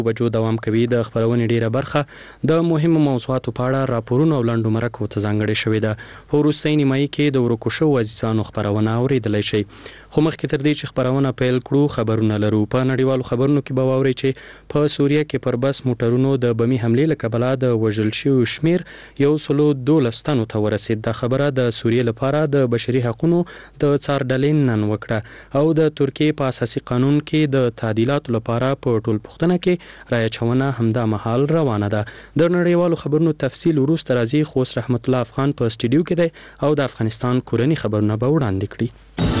بجو دوام کوي. د خبرونې ډیره برخه د مهمو موضوعاتو په اړه راپورونو او لنډو مرکو ته ځانګړې شوې ده. په وروستۍ نیمایي کې د ورکو شوو عزیزانو خبرونه اوریدلی شئ. خو مخکې تر دې چې خبرونه پیل کړو خبرونه لرو. په نړیوالو خبرونو کې به واورئ چې په سوریه کې پر بس موټرونو د بمي حملې له کبله د وژل شویو شمیر 112 تنو ته ورسید. دا خبره د سوریه لپاره د بشري حقوقو د څار ډلې نن وکړه او د ترکیې په اساسي قانون کې د تعدیلاتو لپاره په ټول پوښتنه کې رایه چونه همدا مهال روانه ده. د نړیوالو خبرونو تفصیل وروسته راځي. خوست رحمت الله افغان په سټډیو کې دی او د افغانستان کورنی خبرونه به وړاندې کړي.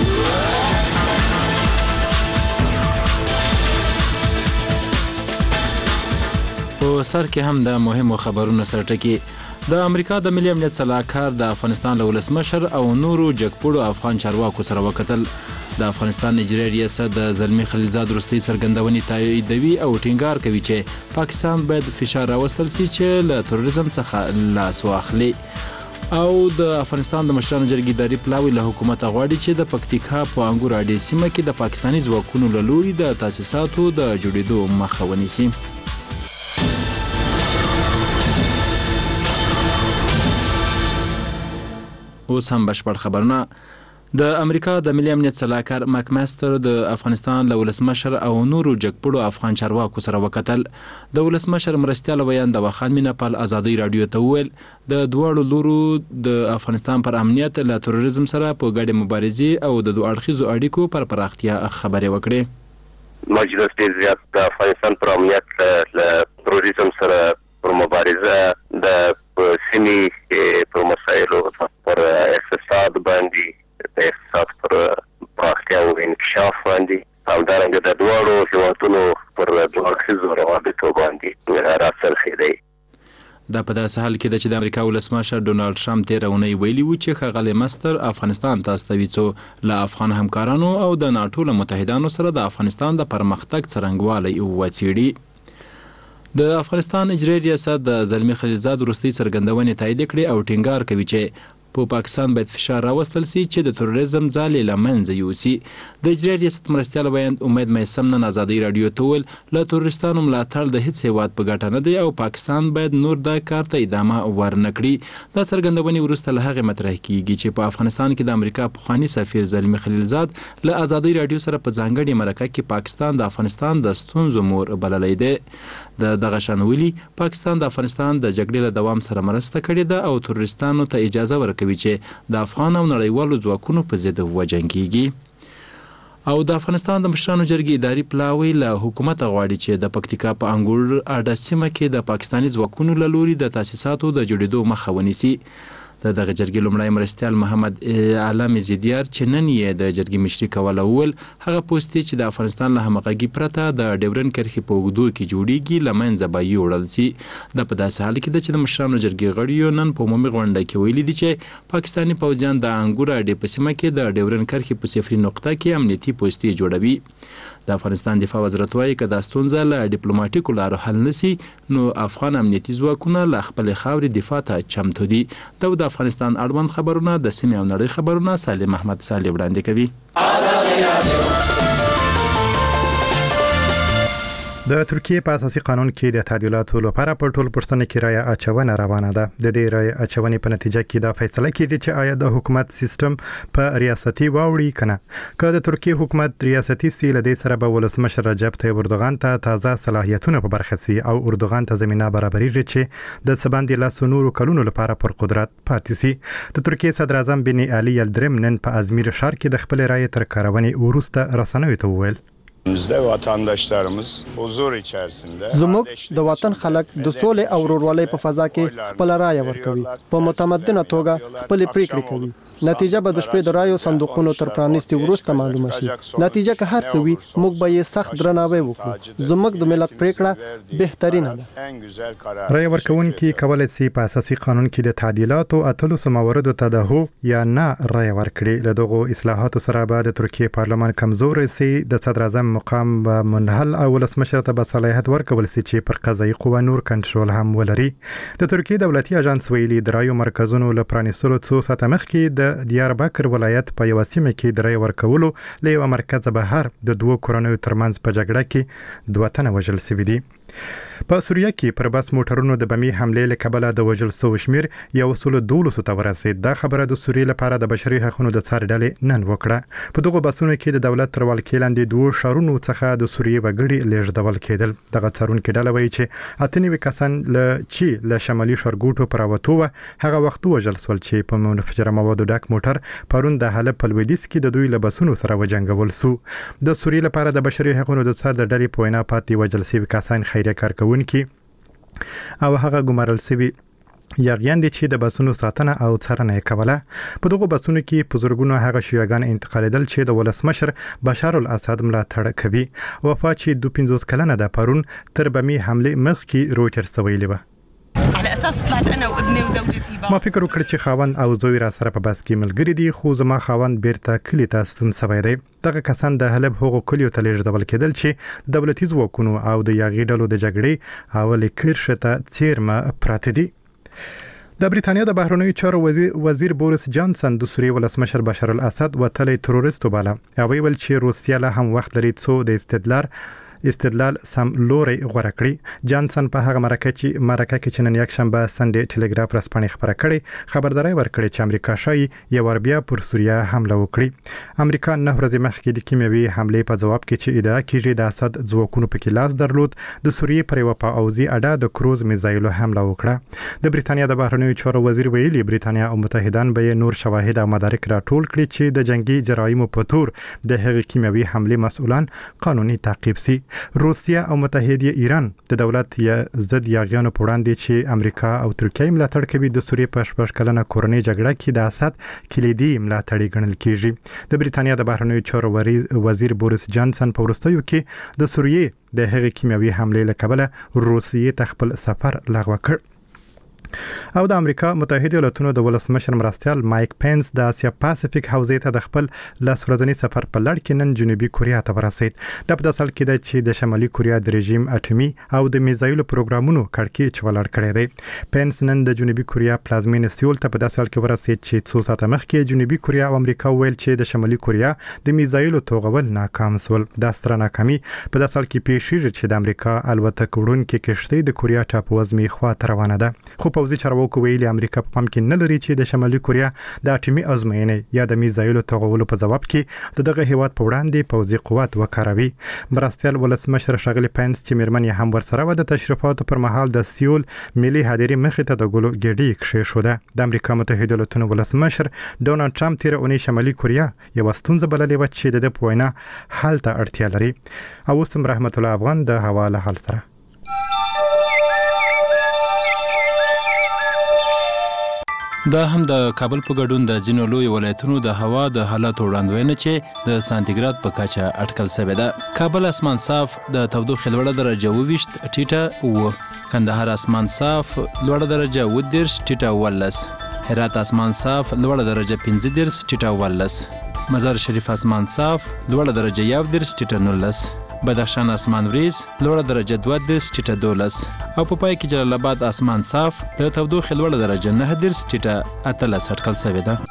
په سر کې هم د مهمو خبرونو سرټکی د امریکا د ملي امنیت صلاحکار د افغانستان له ولسمشر او نورو جګپوړو افغان چارواکو سره وکتل. د افغانستان اجرایي ریاست د زلمي خلیلزاد وروستۍ څرګندونې تاییدوي او ټینګار کوي چې پاکستان باید فشار راوستل شي چې له تروریزم څخه لاس واخلي. او د افغانستان د مشرانو جرګې اداري پلاوی له حکومت غواړي چې د پکتیکا په انګور اډې سیمه کې د پاکستاني ځواکونو له لوري د تاسیساتو د جوړېدو مخه ونیسي. اوس هم بشپړ خبرونه. د امریکا د ملي امنیت صلاحکار مک ماستر د افغانستان له ولسمشر او نورو جګپوړو افغان چارواکو سره وکتل. د ولسمشر مرستیال ویان د وخان میناپال ازادي رادیو ته وویل د دوړو لورو د افغانستان پر امنیت له تروریزم سره په ګډه مبارزې او د دوه اړخیزو اړیکو پر پراختیا خبرې وکړې. مجلس ډیر زیات د افغانستان پر امنیت له تروریزم سره پر مبارزه د سیمې پر مسایلو پر اقتصاد باندې د اقتصاد پر پراختیا او انکشاف باندې او دارنګه د دوړو هیوادونو پر دوه اړخیزو روابطو باندې راڅرخي دی. دا په داسې حال کې ده چې د امریکا ولسمشر ډونالډ ټرمپ تېره اونۍ ویلي و چې ښاغلی مستر افغانستان ته استوي څو له افغان همکارانو او د ناټو له متحدانو سره د افغانستان د پرمختګ څرنګوالی وڅېړي. د افغانستان اجرایي ریاست د زلمي خلیلزاد وروستۍ څرګندونې تایید کړې او ټینګار کوي چې په پاکستان باید فشار راوستل شي چې د تروریزم ځالې له منځه یوسي. د اجرایي ریاست مرستیال ویاند امید میثم نن ازادي رادیو ته وویل له تروریستانو ملاتړ د هیڅ هیواد په ګټه نه دی او پاکستان باید نور دا کار ته ادامه ورنه کړي. دا څرګندونې وروسته له هغې مطرح کیږي چې په افغانستان کې د امریکا پخواني سفیر زلمي خلیلزاد له ازادي رادیو سره په ځانګړې مرکه کې پاکستان د افغانستان د ستونزو مور بللی دی. د دغه شان ویلي پاکستان د افغانستان د جګړې له دوام سره مرسته کړې ده او تروریستانو ته اجازه ورکوي چې د افغان او نړیوالو ځواکونو په ضد وجنګیږي. او د افغانستان د مشرانو جرګې اداري پلاوی له حکومت غواړي چې د پکتیکا په انګور اډه سیمه کې د پاکستاني ځواکونو له لوري د تاسیساتو د جوړېدو مخه ونیسي. د دغه جرګې لومړی مرستیال محمد علم زیدیار چې نن یې د جرګې مشري کوله وویل هغه پوستې چې د افغانستان له همغږي پرته د ډیورن کرښې په اوږدو کې جوړیږي له منځه به یوړل شي. دا په داسې حال کې ده چې د مشرانو جرګې غړیو نن په عمومي غونډه کې ویلي دي چې پاکستاني پوځیان د انګور اډې په سیمه کې د ډیورن کرښې په صفري نقطه کې امنیتي پوستې جوړوي. د افغانستان دفاع وزارت وایي که دا ستونزه له ډیپلوماټیکو لارو حل نشي نو افغان امنیتي ځواکونه له خپلې خاورې دفاع ته چمتو دي. د افغانستان اړوند خبرونه د سیمې او نړۍ خبرونه سالم احمد صالح وړاندې کوي. د ترکیې په اساسي قانون کې د تعدیلاتو لپاره په ټول پښتنو کې رایه اچونه روانه ده. د دې رایه اچونې په نتیجه کې دا فیصله کیږي چې آیا د حکومت سیستم په ریاستي واوړي کنه. که د ترکیې حکومت ریاستي سی له دې سره به ولسمشر رجب طیب اردوغان ته تازه صلاحیتونه په برخه سي او اردوغان ته زمينه برابرېږي چې د سباندې لاس نورو کلونو لپاره پر قدرت پاتې سي. د ترکیې صدر اعظم بن علي یلدرم نن په ازمیر ښار کې د خپل رایې تر کارونې وروسته رسنیو ته وویل زموږ د وطن خلک د سولې او ورورولۍ په فضا کې خپل رایه ورکوي، په متمدنه توګه خپل پریکړې کوي. نتیجه به د شپې د رایو صندوقونو تر پرانیستي وروسته معلومه شي. نتیجه که هر څه وي موږ به یې سخت درناوی وکړو. زموږ د ملت پریکړه بهترینه ده. رایه ورکوونکي کولی شي په اساسي قانون کې د تعدیلاتو 18 مواردو ته د هو یا نه رایه ورکړي. له دغو اصلاحاتو سره به د ترکیې پارلمان کمزوری سي. د صدر اعظم مقام به منحل او ولسمشر ته به صلاحیت ورکول شي چې پر قضایي قوه نور کنټرول هم ولري. د ترکیې دولتي اژانس ویلي د رایو مرکزونو له پرانیستلو څو ساعته مخکې د دیاربکر ولایت په یوه سیمه کې د رایې ورکولو له یوه مرکزه بهر د دوو کورنیو ترمنځ په جګړه کې 2 تنه وژل شوي دي. په سوریه کې پر بس موټرونو د بمي حمله له کبله د وژل شو شمیر 112 ته ورسید. دا خبره د سوریې لپاره د بشري حقوقو د څار ډلې نن وکړه. په دغه بسونو کې د دولت تر ولکې لاندې دوه شهرونو څخه د سوریې وګړي لیږدول کېدل. دغه څارونکو ډله وایي چې 98 کسان له شمالي شرګوټو پر وتو هغه وخت وژل شول چې په منفجره موادو ډک موټر پرون د حلب په لویدیځ کې د دوی له بسونو سره وجنګول شو. د سوریې لپاره د بشري حقوقو د څار ډلې په وینا پاتې وژل شوي کسان خیریه کارکوونکي او هغه ګمارل شوي یاغیان دي چې د بسونو ساتنه او څارنه کوله. په دغه بسونو کې په زورګونو هغه شیعاګان انتقالېدل چې د ولسمشر بشار الاسد ملاتړ کوي. وفات چې 52 کلنه د پرون تر بمي حمله مخکې رويټرز ته ویلي و. على اساس طلعت انا وابني وزوجي في باص. ما فکر وکړ چې خاوند او زوی را سره په بس کې ملګری دي، خو زما خاوند بیرته کلی ته ستون شوی دی. دغه کسان د حلب هغو کلیو ته لیږدول کېدل چې دولتي ځواکونو او د یاغي ډلو د جګړې او لیکرشه ته څیرمه پراته دي. د بریتانیا د بهرنیو چارو وزیر بوریس جانسن د سوریې ولسمشر بشار الاسد وتلی تروریست وباله. او ویل چې روسیه له هم وخت لري څو د استدلال سم لوري غوړه کړی. جانسن په هغه مرکه کې نن یک شنبه سنډي ټلګراف رسپانې خبره کړې خبرداري ورکړې چې امریکا شایي یو ور بیا پر سوریه حمله وکړي. امریکا نه ورځې مخکې د کیمیاوي حمله په جواب کې چې ادعا کیږي د اسد ځواکونو په کې لاس درلود د سوریې پر یو پاوزي اډه د کروز میزایلو حمله وکړه. د بریتانیا د بهرنیو چارو وزیر ویلي بریتانیا او متحدان به نور شواهد او مدارک راټول کړي چې د جنگي جرایمو په تور د هغې کیمیاوي حمله مسؤلان قانوني تعقیب سي. روسیا او متحده ایران د دولت ضد یاغیانو په وړاندې چې امریکا او ترکیه ملاتړ کوي د سوریې په 14 کلنه کورنۍ جګړه کې د اسد کلیدي ملاتړي ګڼل کیږي. د بریتانیا د بهرنیو چارو وزیر بوریس جانسن په وروستیو کې د سوریې د هغې کیمیاوي حمله له کبله روسیې ته خپل سفر لغوه کړ. او د امریکا متحده ایالاتونو د ولسمشر مرستیال مایک پینس د اسیا پاسفیک حوزې ته د خپل لاس ورځنی سفر په لړ کې نن جنوبي کوریا ته ورسید. د په داسل کې د چې د شمالي کوریا د رژیم اټومي او د میزایلو پروګرامونو کړکېچ ولاړ کړی دی. پینس نن د جنوبي کوریا پلازمینه سیول ته په داسل کې ورسید چې 2 ساعته مخکې جنوبي کوریا او امریکا ویل چې د شمالي کوریا د میزایلو توغول ناکام شول. د ستر ناکامي په داسل کې پیښیږي چې د امریکا الوتکه وړونکې کشتۍ د کوریا ټاپووزمي خوا ته روانه ده. خو پوځي چارواکو ویلي امریکا په پام کې نه لري چې د شمالي کوریا د اټومي ازموینې یا د میزایلو توغولو په جواب کې دغه هیواد په وړاندې پوځي قوت وکاروي. مرستیال ولسمشر ښاغلی پینس چې میرمن یې هم ورسره و د تشریفاتو پر مهال د سیول ملي هدیرې مخې ته د ګلو ګېډۍ کښېښوده. د امریکا متحده ایالاتونو ولسمشر ډونالډ ټرمپ تېره اونۍ شمالي کوریا یوه ستونزه بللې وه چې د ده په وینا حل ته اړتیا لري. او اوس هم رحمت الله افغان د هوا له حال سره. دا هم د کابل په ګډون د ځینو لوی ولایتونو د هوا د حالاتو وړاندوینه چې د سانتیګراد په کچه اټکل شوې ده. کابل اسمان صاف د تودوخې لوړه درجه 22 ټیټه و. کندهار اسمان صاف لوړه درجه 10 ټیټه 14. هرات اسمان صاف لوړه درجه 15 ټیټه 14. مزار شریف اسمان صاف لوړه درجه 11 ټیټه 19. بدخشان اسمان وریز لوړه درجه 12 ټیټه 12. او په پای کې جلال آباد اسمان صاف د تودوخې لوړه درجه 9 ټیټه 18 اټکل شوې ده.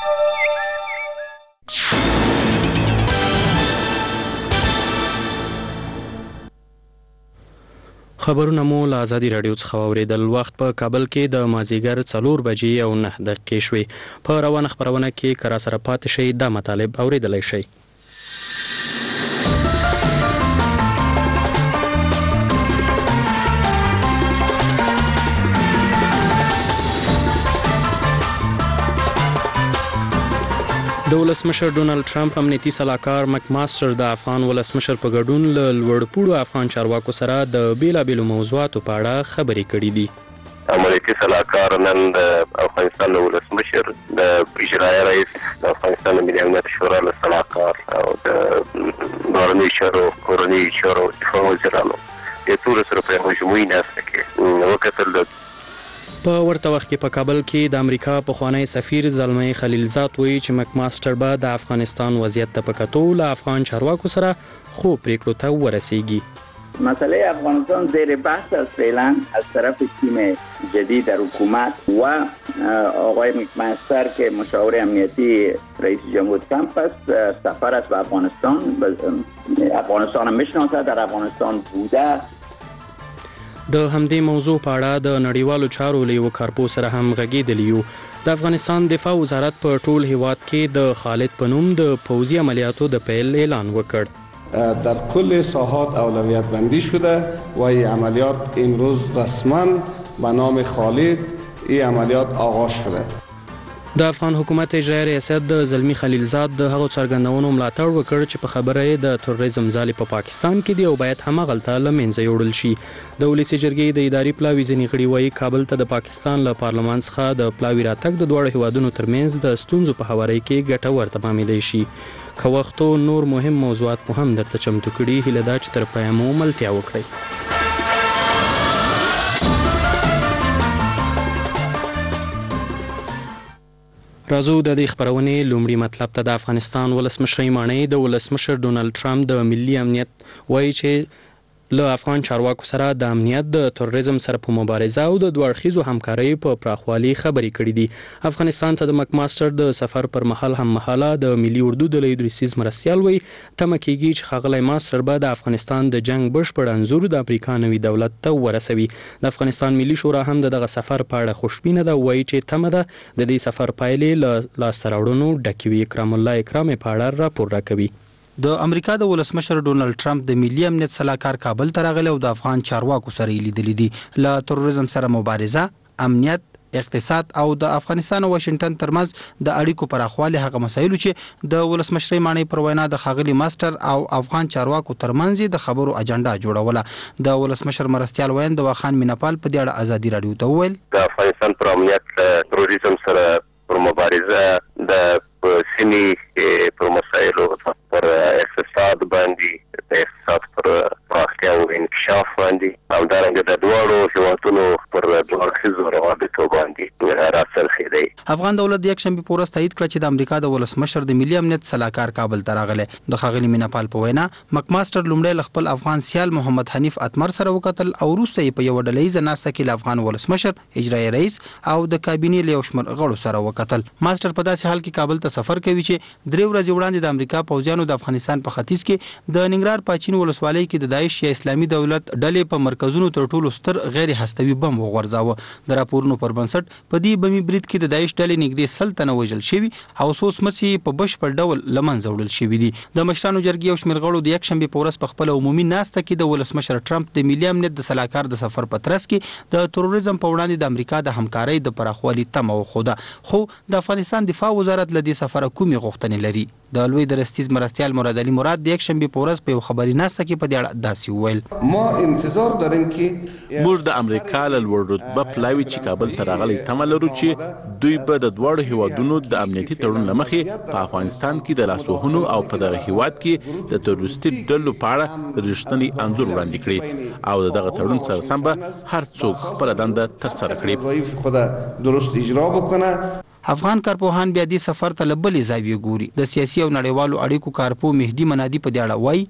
خبرونه مو له ازادي رادیو څخه اوریدل. وخت په کابل کې د مازیګر 4 بجې او 9 دقیقې شوې. په روانه خبرونه کې کرا سره پاتې شي د مطالب اوریدلای شي. د ولسمشر ډونالډ ټرمپ امنیتي سلاکار مک ماستر د افغان ولسمشر په ګډون له لوړپوړو افغان چارواکو سره د بیلابېلو موضوعاتو په اړه خبرې کړې دي. امنیتي سلاکار نن د افغانستان ولسمشر د اجرایي رئیس د افغانستان ملي امنیت شورا له سلاکار او د بهرنیو چارو کورني چارو دفاع وزیرانو د ټولو سره په مجموعي ناسته کې وکتل. په ورته وخت کې په کابل کې د امریکا پخوانی سفیر زلمي خلیلزاد وایي چې مک ماستر به د افغانستان وضعیت ته په کتو له افغان چارواکو سره خو پریکړو ته ورسیږي. مسئله افغانستان زیر بحث است فعلا از طرف تیم جدید در حکومت و آقای مک ماستر که مشاور امنیتی رئیس جمهور ترامپ است. سفر است به افغانستان. افغانستان میشناسه، در افغانستان بوده د همدې موضوع په اړه د نړیوالو چارو له یو کارپو سره هم غږېدلی یو. د افغانستان دفاع وزارت په ټول هیواد کې د خالد په نوم د پوځي عملیاتو د پیل اعلان وکړ. در کل ساحات اولویت بندی شده و این عملیات امروز رسما به نام خالد این عملیات آغاز شده. د افغان حکومت اجرایی ریاست د زلمی خلیلزاد د هغو څرګندونو ملاتړ وکړ چې په خبره یې د تروریزم ځالې په پاکستان کې دی او باید هماغلته له منځه یوړل شي. د ولسي جرګې د اداري پلاوي ځینې غړي وایي کابل ته د پاکستان له پارلمان څخه د پلاوي راتګ د دواړو هیوادونو ترمنځ د ستونزو په هواري کې ګټور تمامېدی شي. که وختو نور مهم موضوعات مو هم درته چمتو کړي، هیله ده چې تر پایه مو ملتیا وکړئ. راځو د دې خبرونې لومړی مطلب ته. د افغانستان ولسمشر ماڼۍ د ولسمشر ډونالد ټرمپ د ملي امنیت وایي چې له افغان چارواکو سره د امنیت د تروریزم سره په مبارزه او د دوه اړخیزو همکارۍ په پراخوالي خبرې کړې دي. افغانستان ته د مکماستر د سفر پر مهال هم مهاله د ملي اردو د لوی درسیز مرستیال وایي تمه کېږي چې ښاغلی ماستر به د افغانستان د جنگ بشپړ انځور د امریکا نوي دولت ته ورسوي. د افغانستان ملي شورا هم دغه سفر په اړه خوشبینه ده، وایي چې تمه ده د دې سفر پایلې له لاسته راوړنو ډکې وي. اکرام الله اکرام په اړه راپور راکوي. د امریکا د ولسمشر ډونالد ټرمپ د ملي امنیت سلاکار کابل ته راغلی او د افغان چارواکو سره یې لیدلي دي. له تروریزم سره مبارزه، امنیت، اقتصاد او د افغانستان او واشنگټن ترمنځ د اړیکو پراخوالی هغه مسایلو چې د ولسمشر ماڼۍ پر وینا د ښاغلي ماستر او افغان چارواکو ترمنځ د خبرو اجنډا جوړوله. د ولسمشر مرستیال ویاند واخان میناپال په دې اړه ازادي رادیو ته وویل د افغانستان پر امنیت تروریزم سره پر مبارزه د سیمې پر مسایلو پر اقتصاد باندې د اقتصاد پر پراختیا او انکشاف باندې او دارنګه د دواړو هیوادونو پر دوه اړخیزو روابطو باندې راڅرخېدی. افغان دولت د یکشنبې په ورځ تایید کړ چې د امریکا د ولسمشر د ملي امنیت سلاکار کابل ته راغلی. د ښاغلي میناپال په وینا مکماستر لومړی له خپل افغان سیال محمد حنیف اتمر سره وکتل او وروسته یې په یوه ډلهییزه ناسته کې له افغان ولسمشر، اجرایي رئیس او د کابینې له یو شمېر غړو سره وکتل. ماستر په داسې حال کې کابل ته سفر کوي چې 3 ورځې وړاندې د امریکا پوځیانو د افغانستان په ختیځ کې د ننګرهار پاچین ولسوالۍ کې د داعش یا اسلامي دولت ډلې په مرکزونو تر ټولو ستر غیر هستوي بم وغورځاوه. د راپورونو پر بنسټ په دې بمي برید کې د داعش ډلې نږدې 100 تنه وژل شوي او څو سمڅې په بشپړ ډول له منځه وړل شوي دي. د مشرانو جرګې یو شمېر غړو د یکشنبې په ورځ په خپله عمومي ناسته کې د ولسمشر ټرمپ د ملي امنیت د سلاکار د سفر په ترڅ کې د تروریزم په وړاندې د امریکا د همکارۍ د پراخوالي تمه وښوده. خو د افغانستان دفاع وزارت له دې سفره کومې غوښتنې لري؟ د لوی درستیز مرستیال مراد علي مراد د یکشنبې په ورځ په یو خبري ناسته کې په دې اړه داسې وویل ما انتظار داریم که موږ د امریکا له لوړ رتبه پلاوي چې کابل ته راغلي تمه لرو چې دوی به د دواړو هیوادونو د امنیتي تړون له مخې په افغانستان کې د لاسوهنو او په دغه هیواد کې د تروریستي ډلو په اړه رښتینی انځور وړاندې کړي او د دغه تړون سره سم به هر څوک خپله دنده ترسره کړي. خود درست اجرا بکنه. افغان کارپوهان بیا دې سفر ته له بلې زاویې ګوري. د سیاسي او نړیوالو اړیکو کارپو مهدي منادي په دې اړه وایي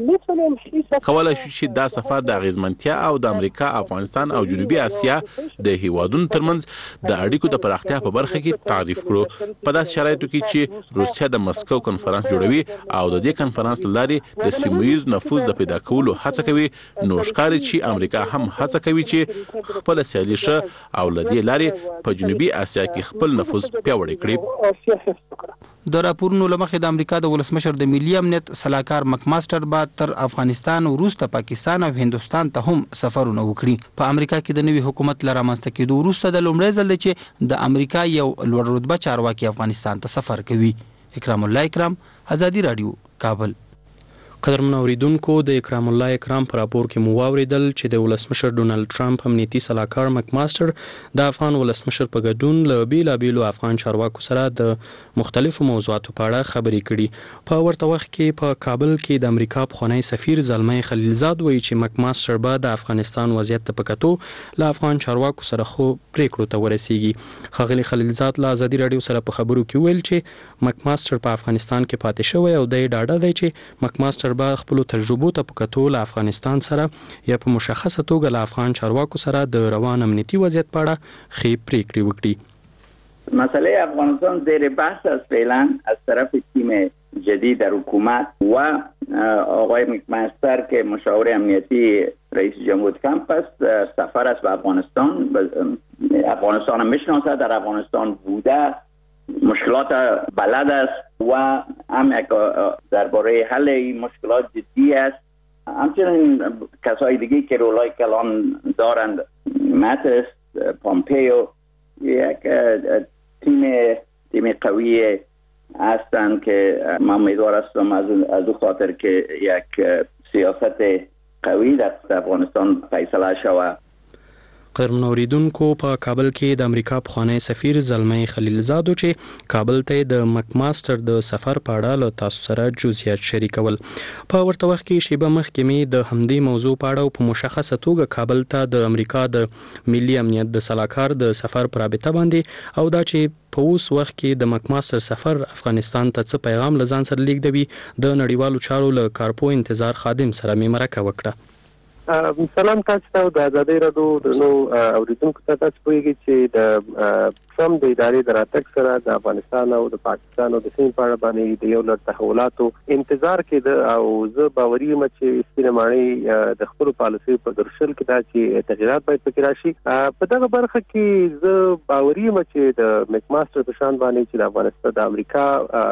کولای شو چې دا سفر د اغیزمنتیا او د امریکا، افغانستان او جنوبي اسیا د هیوادونو ترمنځ د اړیکو د پراختیا په برخه کې تعریف کړو. په داسې شرایطو کې چې روسیا د مسکو کنفرانس جوړوي او د دې کنفرانس له لارې د سیمه‌ییز نفوذ د پیدا کولو هڅه کوي، نو ښکاري چې امریکا هم هڅه کوي چې خپل سیالي شه او له دې لارې په جنوبي اسیا کې خپل نفوذ پیاوړی کړي. د راپورونو لمخې د امریکا د ولسمشر د ملي امنیت سلاکار مکماستر بعد تر افغانستان وروسته پاکستان او هندوستان ته هم سفرونه وکړي. په امریکا کې د نوي حکومت له رامنځته کېدو وروسته د لومړي ځل چې د امریکا یو لوړ رتبه چارواکي افغانستان ته سفر کوي. اکرام الله اکرام، ازادي رادیو، کابل. قدرمن اوریدونکو، د اکرام الله اکرام په راپور کې مو واوریدل چې د ولسمشر ډونالد ټرمپ امنیتي سلاکار مکماستر د افغان ولسمشر په ګډون له بیلابیلو افغان چارواکو سره د مختلفو موضوعاتو په اړه خبرې کړي. په ورته وخت کې په کابل کې د امریکا پخوانی سفیر زلمی خلیلزاد وایي چې مکماستر به د افغانستان وضعیت ته په کتو له افغان چارواکو سره خو پریکړو ته ورسیږي. ښاغلي خلیلزاد له ازادي رادیو سره په خبرو کې ویل چې مکماستر په افغانستان کې پاتې شوی او د ډاډه دی چې مکماستر به خپل تجربو ته په کتو له افغانستان سره یا په مشخصه توګه له افغان چارواکو سره د روان امنیتي وضعیت په اړه ښې پریکړې وکړي. مسئله افغانستان زیر بحث است فعلا از طرف تیم جدید در حکومت و آقای مکماستر که مشاور امنیتی رئیس جمهور ترامپ است. سفر است به افغانستان هم میشناسد، در افغانستان بوده، مشکلات بلد است و هم درباره حل این مشکلات جدی است. همچنین کسای دیگه که رولای کلان دارند، ماتس، پامپیو، یک تیم قوی هستند که من امیدوار هستم از او خاطر که یک سیاست قوی در افغانستان فیصله شود. قدرمن اوریدونکو په کابل کې د امریکا پخوانی سفیر زلمي خلیلزادو چې کابل ته د مکماستر د سفر په اړه له تاسو سره جزئیات شریکول. په ورته وخت کې شیبه مخکې می د همدې موضوع په اړه په مشخصه توګه کابل ته د امریکا د ملي امنیت د سلاکار د سفر پر رابطه باندې او دا چې په اوس وخت کې د مکماستر سفر افغانستان ته څه پیغام لزان سره لیږدوي د نړیوالو چارو له کارپو انتظار خادم سره می مرکه وکړه. سلام تاسو ته د آزادۍ راډیو نو اوریدونکو ته تاسو پوهیږئ چې د ټرمپ د ادارې د راتګ سره د افغانستان او د پاکستان او د سیمې په اړه باندې د یو لړ تحولاتو انتظار کېده او زه باوري یم چې سپینه ماڼۍ د خپل پالیسۍ په درشل کې دا چې تغیرات باید پکې راشي. په دغه برخه کې زه باوري یم چې د مکماستر په شان باندې چې د افغانستان د امریکا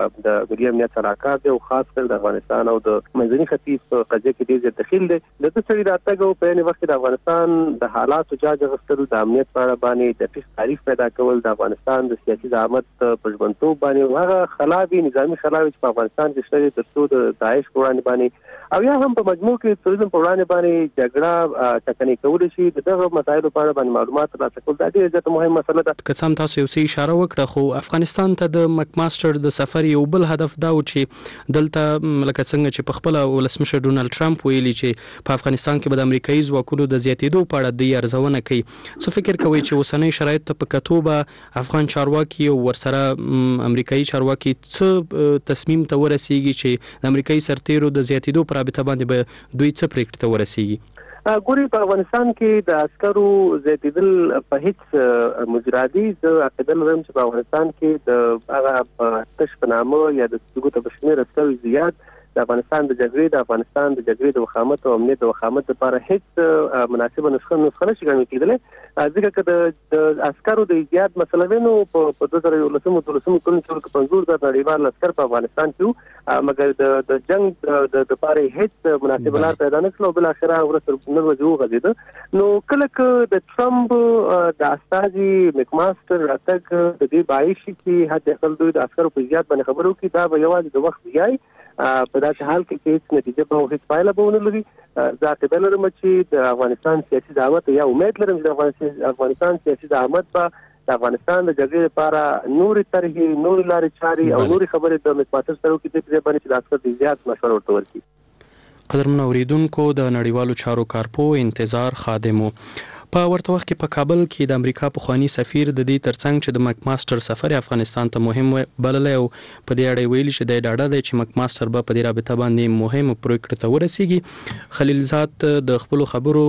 د ملي امنیت سلاکار دی او خاص کر د افغانستان او د منځني ختیځ په قضیه کې ډېر زیات دخیل دی. د دې سړي راتګ په یوه وخت د افغانستان د حالاتو جاج غوښتلو د امنیت په اړه باندې د فکر تعریف پیدا کول د افغانستان د سیاسي زعامت په ژوندتوب باندې هغه خلاوي نظامی خلاوي چې په افغانستان کې شته تر څو د داعش وړاندې باندې او یا هم په مجموع کې تروریزم په وړاندې باندې جګړه ټکنۍ کول شي دغه مسایلو په اړه باندې معلومات ترلاسه کول د ډېر زیات مهمه مسله ده. که څه هم تاسو یو څه اشاره وکړه خو افغانستان ته د مکماستر د سفر یو بل هدف دا و چې دلته لکه څنګه چې په خپل ولسمشر ډونالد ټرمپ ویلي چې په افغانستان کې به د امریکایي ځواکونو د زیاتېدو په اړه د ارزونه کوي. څه فکر کوي چې اوسنۍ شرایط ته په کتو به افغان چارواکي او ورسره امریکایي چارواکي څه تصمیم ته ورسیږي چې د امریکایي سرتیرو د زیاتېدو پر رابطه باندې به دوی څه پریکړه ته ورسیږي؟ ګوري په افغانستان کې د عسکرو زیاتېدل په هیڅ مجرادي د عقیده لرم چې په افغانستان کې د هغه تش په نامه یا د څګو ته بشمیر عسکرو زیات د افغانستان د جګړې د وخامت او امنیت د وخامت لپاره هیڅ مناسبه نسخه نشي ګڼل کېدلی. ځکه که د عسکرو د ایجاد مسله وینو په 2013 کال کې 50,000 نړیوال عسکر په افغانستان کې مګر د جنگ د لپاره هیڅ مناسبه لار پیدا نه کړه او بل اخره ورسره نور وځو غځیده. نو کله که د ټرمپ د استازي مکماستر راتګ د دې باعث چې حد اقل دوی د عسکرو په زیات باندې خبرو کې دا به یوازې د وخت ځای په داسې حال کې هیڅ نتیجه به هیڅ پایله به ونه لري. زه عقیده لرم چې د افغانستان سیاسي زعامت یا امید لرم چې د افغانستان سیاسي زعامت به د افغانستان د جګړې لپاره نورې طرحې نورې لارې چارې او نورې خبرې د مکماستر سره وکړي د دې باندې چې د عسکر د زیات مشوره ورته ورکړي. قدرمن اوریدونکو د نړیوالو چارو کارپو انتظار خادمو په ورته وخت کې په کابل کې د امریکا پخوانی سفیر د دې ترڅنګ چې د مکماستر سفر افغانستان ته مهم بللی او په دې اړه ویلي چې د ډاډه دی چې مکماستر به په دې رابطه باندې مهمه پریکړه ته ورسیږي. خلیلزاد د خپل خبرو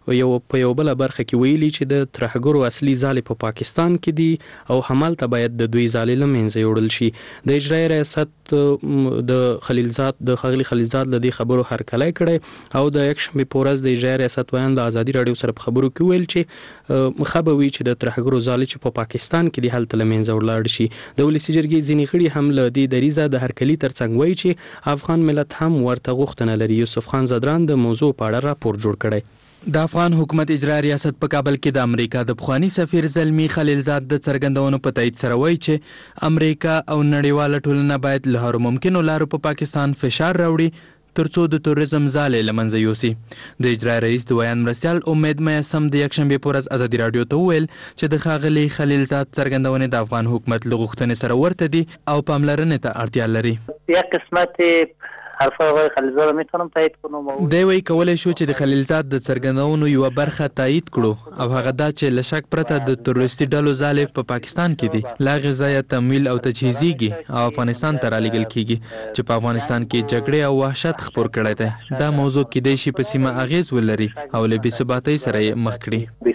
په یو بل برخه کې ویلي چې د ترهګرو اصلي ځالې په پاکستان کې دي او همالته باید د دوی ځالې له منځه یوړل شي. د اجرایي ریاست د خلیل خلیلزاد له دې خبرو هرکلی کړی او د یکشنبې په ورځ د اجرایي ریاست ویان د ازادي راډیو سره په خبرو کې ویل چې مخابوي چې د ترهګرو ځالې چې په پاکستان کې د هلته لمنځه ولاړ شي. د ولسی جرګې ځینې غړي هم له دې دریزه د هرکلی ترڅنګ وایي چې افغان ملت هم ورته غوښتنه لري. یوسف خان زدران د موضوع په اړه راپور جوړ کړی. د افغان حکومت اجرا ریاست په کابل کې د امریکا د پخوانی سفیر زلمی خلیلزاد د څرګندونو په تایید سره وایي چې امریکا او نړیواله ټولنه باید له هر ممکنو لارو په پاکستان فشار راوړي ترڅو د تروریزم ځالې له منځه یوسي. د اجرا رئیس د ویان مرستیال امید میسم د یکشنبې په ورځ ازادي راډیو ته وویل چې د ښاغلي خلیلزاد څرګندونې د افغان حکومت له غوښتنې سره ورته دي او پاملرنې ته اړتیا لري. یک قسمت حرف آقای خلیلزاد میتونم تایید کنم. دی وایي کولی شو چې د خلیلزاد د څرګندونو یوه برخه تایید کړو او هغه دا چې له شک پرته د تروریستي ډلو ځالې په پاکستان کې دي له هغې ځایه تمویل او تجهیزیږي او افغانستان ته رالیږل کیږي چې په افغانستان کې جګړې او وحشت خپور کړی دی. دا موضوع کیدای شي په سیمه اغیز ولري او له بېثباتۍ سره یې مخ کړي.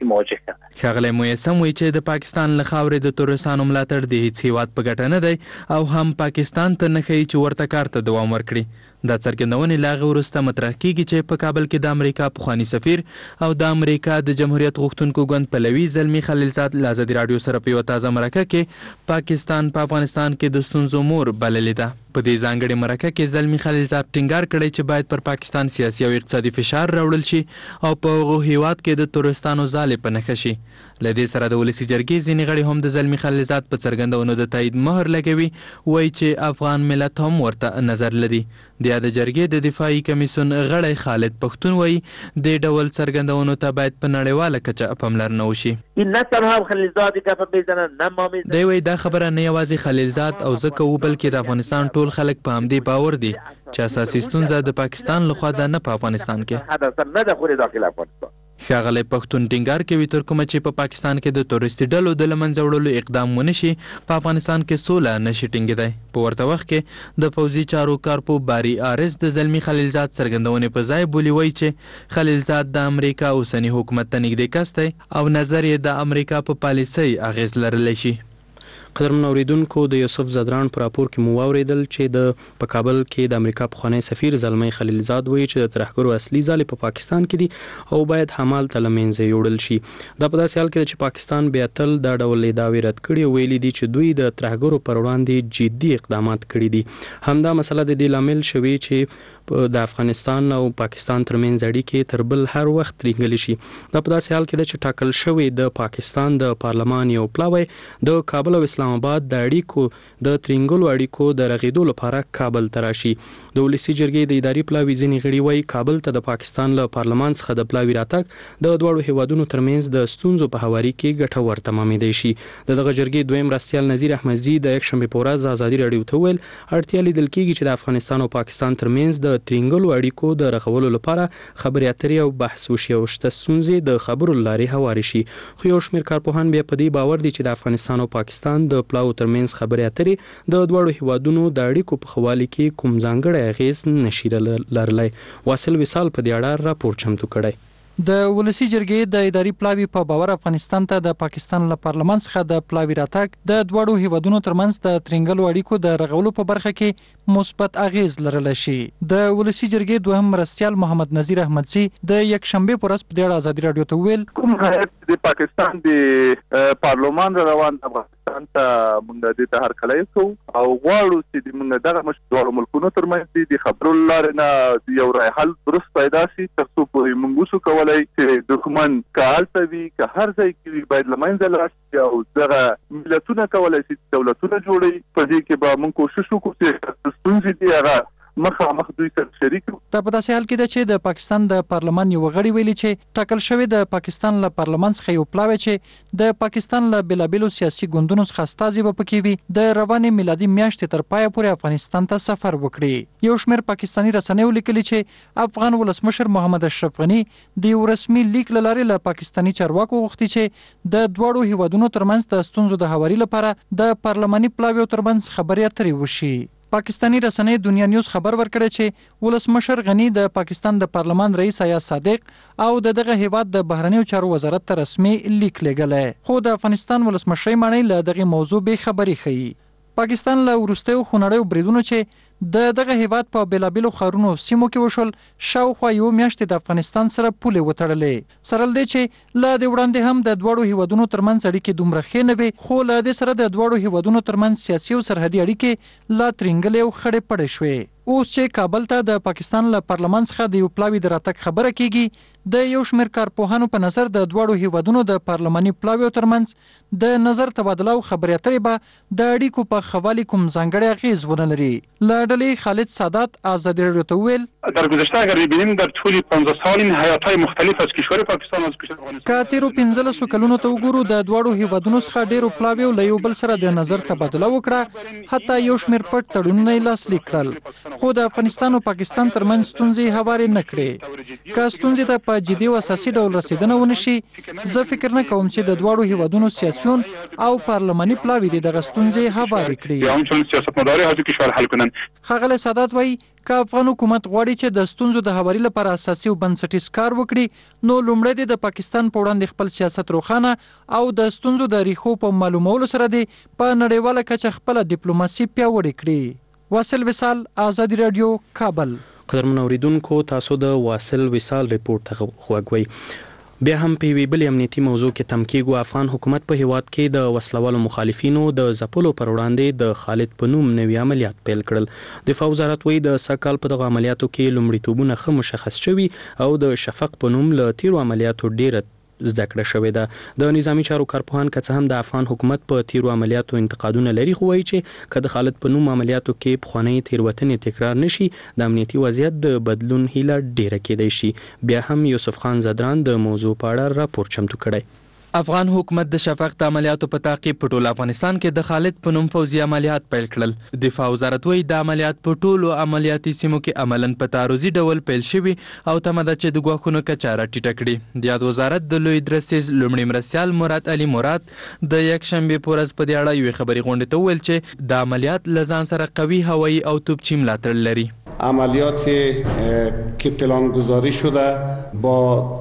ښاغلی میسم وایي چې د پاکستان له خاورې د تروریستانو ملاتړ د هیڅ هیواد په ګټه نه دی او هم پاکستان ته نه ښیي چې ورته کار ته دوام ورکړي. دا څرګندونې لا هغې وروسته مطرح کیږي چې په کابل کې د امریکا پخوانی سفیر او د امریکا د جمهوریت غوښتونکو ګوند پلوي زلمي خلیلزاد له ازادي راډیو سره په یوه تازه مرکه کې پاکستان په افغانستان کې د ستونزو مور بللې ده. په دې ځانګړې مرکه کې زلمي خلیلزاد ټینګار کړی چې باید پر پاکستان سیاسي او اقتصادي فشار راوړل شي او په هغو هیواد کې د تورستانو ځالې په نښه شي. له دې سره د ولسي جرګې ځینې غړي هم د زلمي خلیلزاد په څرګندونو د تایید مهر لګوي، وایي چې افغان ملت هم ورته نظر لري. د دجرګې د دفاعي کمیسیون غړی خالد پښتون وایي د ډول څرګندونو ته باید په نړیواله کچه پاملرنه وشي. دی وایي دا خبره نه یوازې خلیلزاد او زه کوو بلکې د افغانستان ټول خلک په همدې باور دي چې اساسي ستونزه د پاکستان لخوا ده، نه په افغانستان کې. ښاغلی پښتون ټینګار کوي تر کومه چې په پاکستان کې د تورستي ډلو د له منځه وړلو اقدام ونه شي په افغانستان کې سوله نشي ټینګېدی. په ورته وخت کې د پوځي چارو کارپو باري آرس د زلمي خلیلزاد څرګندونې په ځای بولي، وایي چې خلیلزاد د امریکا اوسني حکومت ته نږدې کس دی او نظر یې د امریکا په پالیسۍ اغیز لرلی شي. قدرمن اوریدونکو، د یوسف زدران پر راپور کې مو واوریدل چې په کابل کې د امریکا پخوانی سفیر زلمی خلیلزاد وایي چې د ترهګرو اصلي ځالې په پاکستان کې دي او باید همالته له منځه یوړل شي. دا په داسې حال کې چې پاکستان بیا تل دا ډول ادعاوې رد کړي او ویلي دي چې دوی د ترهګرو پر وړاندې جدي اقدامات کړي دي. همدا مسله د دې لامل شوی چې د افغانستان او پاکستان ترمنځ اړیکې تر بل هر وخت ترینګلی شي. دا په داسې حال کې ده چې ټاکل شوی د پاکستان د پارلمان یو پلاوی د کابل او اسلام آباد د اړیکو د ترینګلو اړیکو د رغیدو لپاره کابل ته راشي. د ولسي جرګې د اداري پلاوی ځینې غړي وایي کابل ته د پاکستان له پارلمان څخه د پلاوی راتګ د دواړو هیوادونو ترمنځ د ستونزو په هواري کې ګټور تمامېدی شي. دغه جرګې دویم مرستیال نظیر احمدزي د یکشنبې په ورځ ازادي راډیو ته وویل اړتیا لیدل کېږي چې د افغانستان او پاکستان ترمنځ د ترینګلو اړیکو د رغولو لپاره خبرې اترې او بحث وشي او شته ستونزې د خبرو له لارې هوارې شي. خو یو شمېر کارپوهان بیا په دې باور دي چې د افغانستان او پاکستان د پلاو ترمنځ خبرې اترې د دواړو هیوادونو د اړیکو په ښه والي کې کوم ځانګړی اغیز نشي لرلی. واصل وصال په دې اړه راپور چمتو کړی. د ولسي جرګې د اداري پلاوی په باور افغانستان ته د پاکستان له پارلمان څخه د پلاوی راتګ د دواړو هیوادونو ترمنځ د ترینګلو اړیکو د رغولو په برخه کې مثبت اغیز لرلی شي. د ولسي جرګې دوهم مرستیال محمد نذیر احمدزي د یکشنبې په ورځ په دې اړه ازادي راډیو ته وویل کوم هیئت د پاکستان د پارلمان روان افغانستان ته موږ د ته هرکلی کوو او غواړو چې موږ دغه دواړو ملکونو ترمنځ د خبرو لارې نه یو رای حل درست پیدا شي تر څو پورې موږ وسو کولای چې دښمن که هلته وي که هر ځای کې وي باید له منځه لاړ شي او دغه ملتونه کولای شي دولتونه جوړوي. په دې کې به موږ کوشش وکړو چې ستونزې دي هغه مخامخ دوی سره شریک کړو. دا په داسې حال کې ده چې د پاکستان د پارلمان یو غړي ویلي چې ټاکل شوی د پاکستان له پارلمان څخه یو پلاوی چې د پاکستان له بېلابېلو سیاسي ګوندونو څخه استازي به پکې وي د روانې میلادي میاشتې تر پایه پورې افغانستان ته سفر وکړي. یو شمېر پاکستاني رسنیو لیکلي چې افغان ولسمشر محمد اشرف غني د یو رسمي لیک له لارې له پاکستاني چارواکو غوښتي چې د دواړو هیوادونو ترمنځ د ستونزو د هواري لپاره د پارلماني پلاویو ترمنځ خبرې اترې وشي. پاکستانی رسنۍ دنیا نیوز خبر ورکړی چې ولسمشر غني د پاکستان د پارلمان رئیس ایاز صادق او دغه هیواد د بهرنیو چارو وزارت ته رسمي لیک لېږلی، خو د افغانستان ولسمشر معنی له دغه موضوع به خبري ښيي. پاکستان له وروستیو خونړیو بریدونو چې دغه هیواد په بېلابېلو ښارونو سیمو کې وشول شاوخوا یو میاشتې د افغانستان سره پولې وتړلې. سره له دې چې له دې وړاندې هم د دواړو هیوادونو ترمنځ اړیکې دومره ښې نه وې، خو له دې سره د دواړو هیوادونو ترمنځ سیاسي او سرحدي اړیکې لا ترینګلې او خړې پړې شوې. اوس چې کابل ته د پاکستان له پارلمان څخه د یو پلاوي د راتګ خبره کیږي، د یو شمېر کارپوهانو په نظر د دواړو هیوادونو د پارلماني پلاویو ترمنځ د نظر تبادله او خبرې اترې به د اړیکو په ښه والي کوم ځانګړی اغیز ونه لري. له ډلې خالد سادات ازادي راډیو ته وویل در گذشته اگر ببینیم در طول 15 سال این حیات‌های مختلف از کشور پاکستان از کشور افغانستان که تیرو 15 کلونو ته وګورو د دواړو هیوادونو څخه ډیرو پلاویو له یو بل سره د نظر تبادله وکړه، حتی یو شمېر پټ تړونونه یې لاسلیک کړل، خو د افغانستان او پاکستان ترمنځ ستونزې هوارې نه کړې. که ستونزې ته په جدي او اساسي ډول رسیدنه ونه شي، زه فکر نه کوم چې د دواړو هیوادونو سیاسیون او پارلماني پلاوی دغه ستونزې هوارې کړي. ښاغلی سادات وایي که افغان حکومت غواړي چې د ستونزو د هواري لپاره اساسي او بنسټیز کار وکړي، نو لومړی د پاکستان په وړاندې خپل سیاست روښانه او د ستونزو د ریښو په معلومولو سره د په نړیواله کچه خپله ډیپلوماسي پیاوړې کړي. واصل وصال آزادی رادیو کابل. قدرمن اوریدونکو تاسو د واصل وصال ریپورت ته غوږوئ. بیا هم په یوې بلې امنیتي موضوع کې تم کېږو. افغان حکومت په هیواد کې د وسلوالو مخالفینو د ځپلو پر وړاندې د خالد په نوم نوي عملیات پیل کړل. دفاع وزارت وایي د سږ کال په دغه عملیاتو کې لومړیتوبونه ښه مشخص شوي او د شفق په نوم له تیرو عملیاتو ډیره زده کړه شوې ده. د نظامی چارو کارپوهان که څه هم د افغان حکومت په تیرو عملیاتو انتقادونه لري، خو وایي چې که د خالد په نوم عملیاتو کې پخوانۍ تیروتنې تکرار نشي، د امنیتي وضعیت د بدلون هیله ډیره کېدای شي. بیا هم یوسف خان زدران د موضوع په اړه راپور چمتو کړی. افغان حکومت د شفق د عملیاتو په تعقیب په ټول افغانستان کې د خالد په نوم فوزي عملیات پیل کړل. دفاع وزارت وایي د عملیات په ټولو عملیاتي سیمو کې عملاً په تعرضي ډول پیل شوي او تمه ده چې د ګواښونو کچه راټیټه کړي. د یاد وزارت د لوی درستیز لومړي مرستیال مراد علي مراد د یکشنبې په ورځ په دې اړه یوې خبري غونډې ته وویل چې د عملیات له ځان سره قوي هوایي او توپچي ملاتړ لري. عملیاتی که پلان گذاری شده با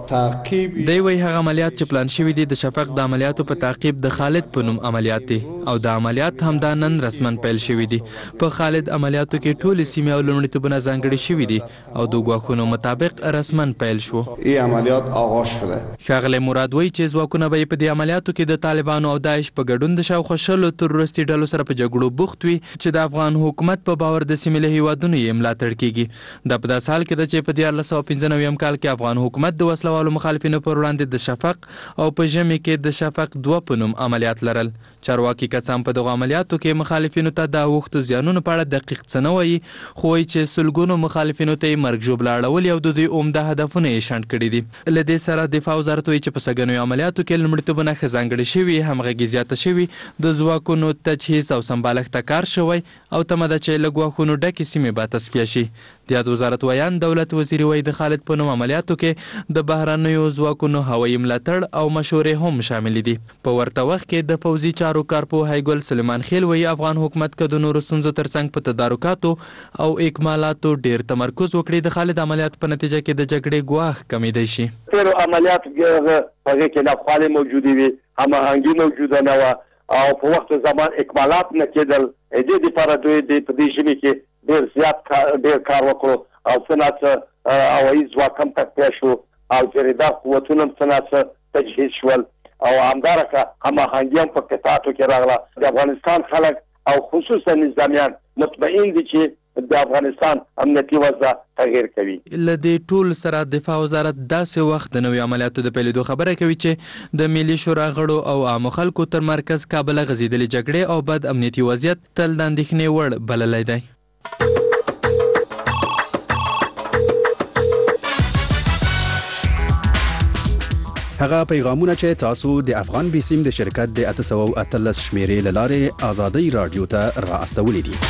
تعقیب دی وی هغه عملیات چې پلان شوی دي د شفق د عملیاتو په تعقیب د خالد په نوم عملیات دي او د عملیات هم د نن رسمن پیل شوی دي. په خالد عملیاتو کې ټول سیمې او لومړیتوبونه ځانګړي شوي دي او د ګواښونو مطابق رسمن پیل شو. این عملیات آغاز شده. ښاغلی مراد وایي چې ځواکونه به په دې عملیاتو کې د طالبانو او داعش په ګډون د شاوخوا 100 تروریستي ډلو سره په جګړو بوخت وي چې د افغان حکومت په باور د سیمې له هیوادونو یې ملاتړ کیږي. دا په داسې حال کې ده چې په 1995 کال کې افغان حکومت د وسلوالو مخالفینو پر وړاندې د شفق او په ژمي کې د شفق 2 په نوم عملیات لرل. چارواکي که څه هم په دغه عملیاتو کې مخالفینو ته د اوښتو زیانونو په اړه دقیق څه نه وایي، خو وایي چې سلګونو مخالفینو ته یې مرګ ژوبله اړولي او د دوی عمده هدفونه یې شنډ کړي دي. له دې سره دفاع وزارت وایي چې په سږنیو عملیاتو کې لومړیتوبونه ښه ځانګړي شوي، همغږي زیاته شوي، د ځواکونو تجهیز او سمبالښت ته کار شوی او تمه ده چې له ګواښونو ډکې سیمې به تصفیه شي. د یاد وزارت ویان دولت وزیر وایي د خالد په نوم عملیاتو کې د بهرنیو ځواکونو هوایي ملاتړ او مشورې هم شامل دي. په ورته وخت کې د پوځي چارو کارپوه ګل سلیمان خیل وایي افغان حکومت که د نورو ستونزو ترڅنګ په تدارکاتو او اکمالاتو ډیر تمرکز وکړي، د خالد عملیات په نتیجه کې د جګړې ګواښ کمیدای شي. تیرو عملیات هغه کې ناخوالې موجودې وي، هماهنګي موجوده نه وه او په وخت زمان اکمالات نه کېدل. دې لپاره دوی په دې ژمي کې ډیر زیات کار وکړو او څه هوایي ځواک هم تقویه شو او جریدار قوتونه هم څه تجهیز شول او همدارنګه هماهنګي هم په قطعاتو کې راغله. د افغانستان خلک او خصوصا نظامیان مطمئن دي چې د افغانستان امنیتي وضع تغییر کوي. له دې ټول سره دفاع وزارت داسې وخت د نوې عملیاتو د پیلېدو خبره کوي چې د ملي شورا غړو او عامو خلکو تر مرکز کابل غځېدلې جګړې او بد امنیتي وضعیت تل د اندېښنې وړ بللی دی. هغه پیغامونه چې تاسو د افغان بیسیم د شرکت د 813 شمیرې له لارې آزادۍ رادیو ته را استولې دي.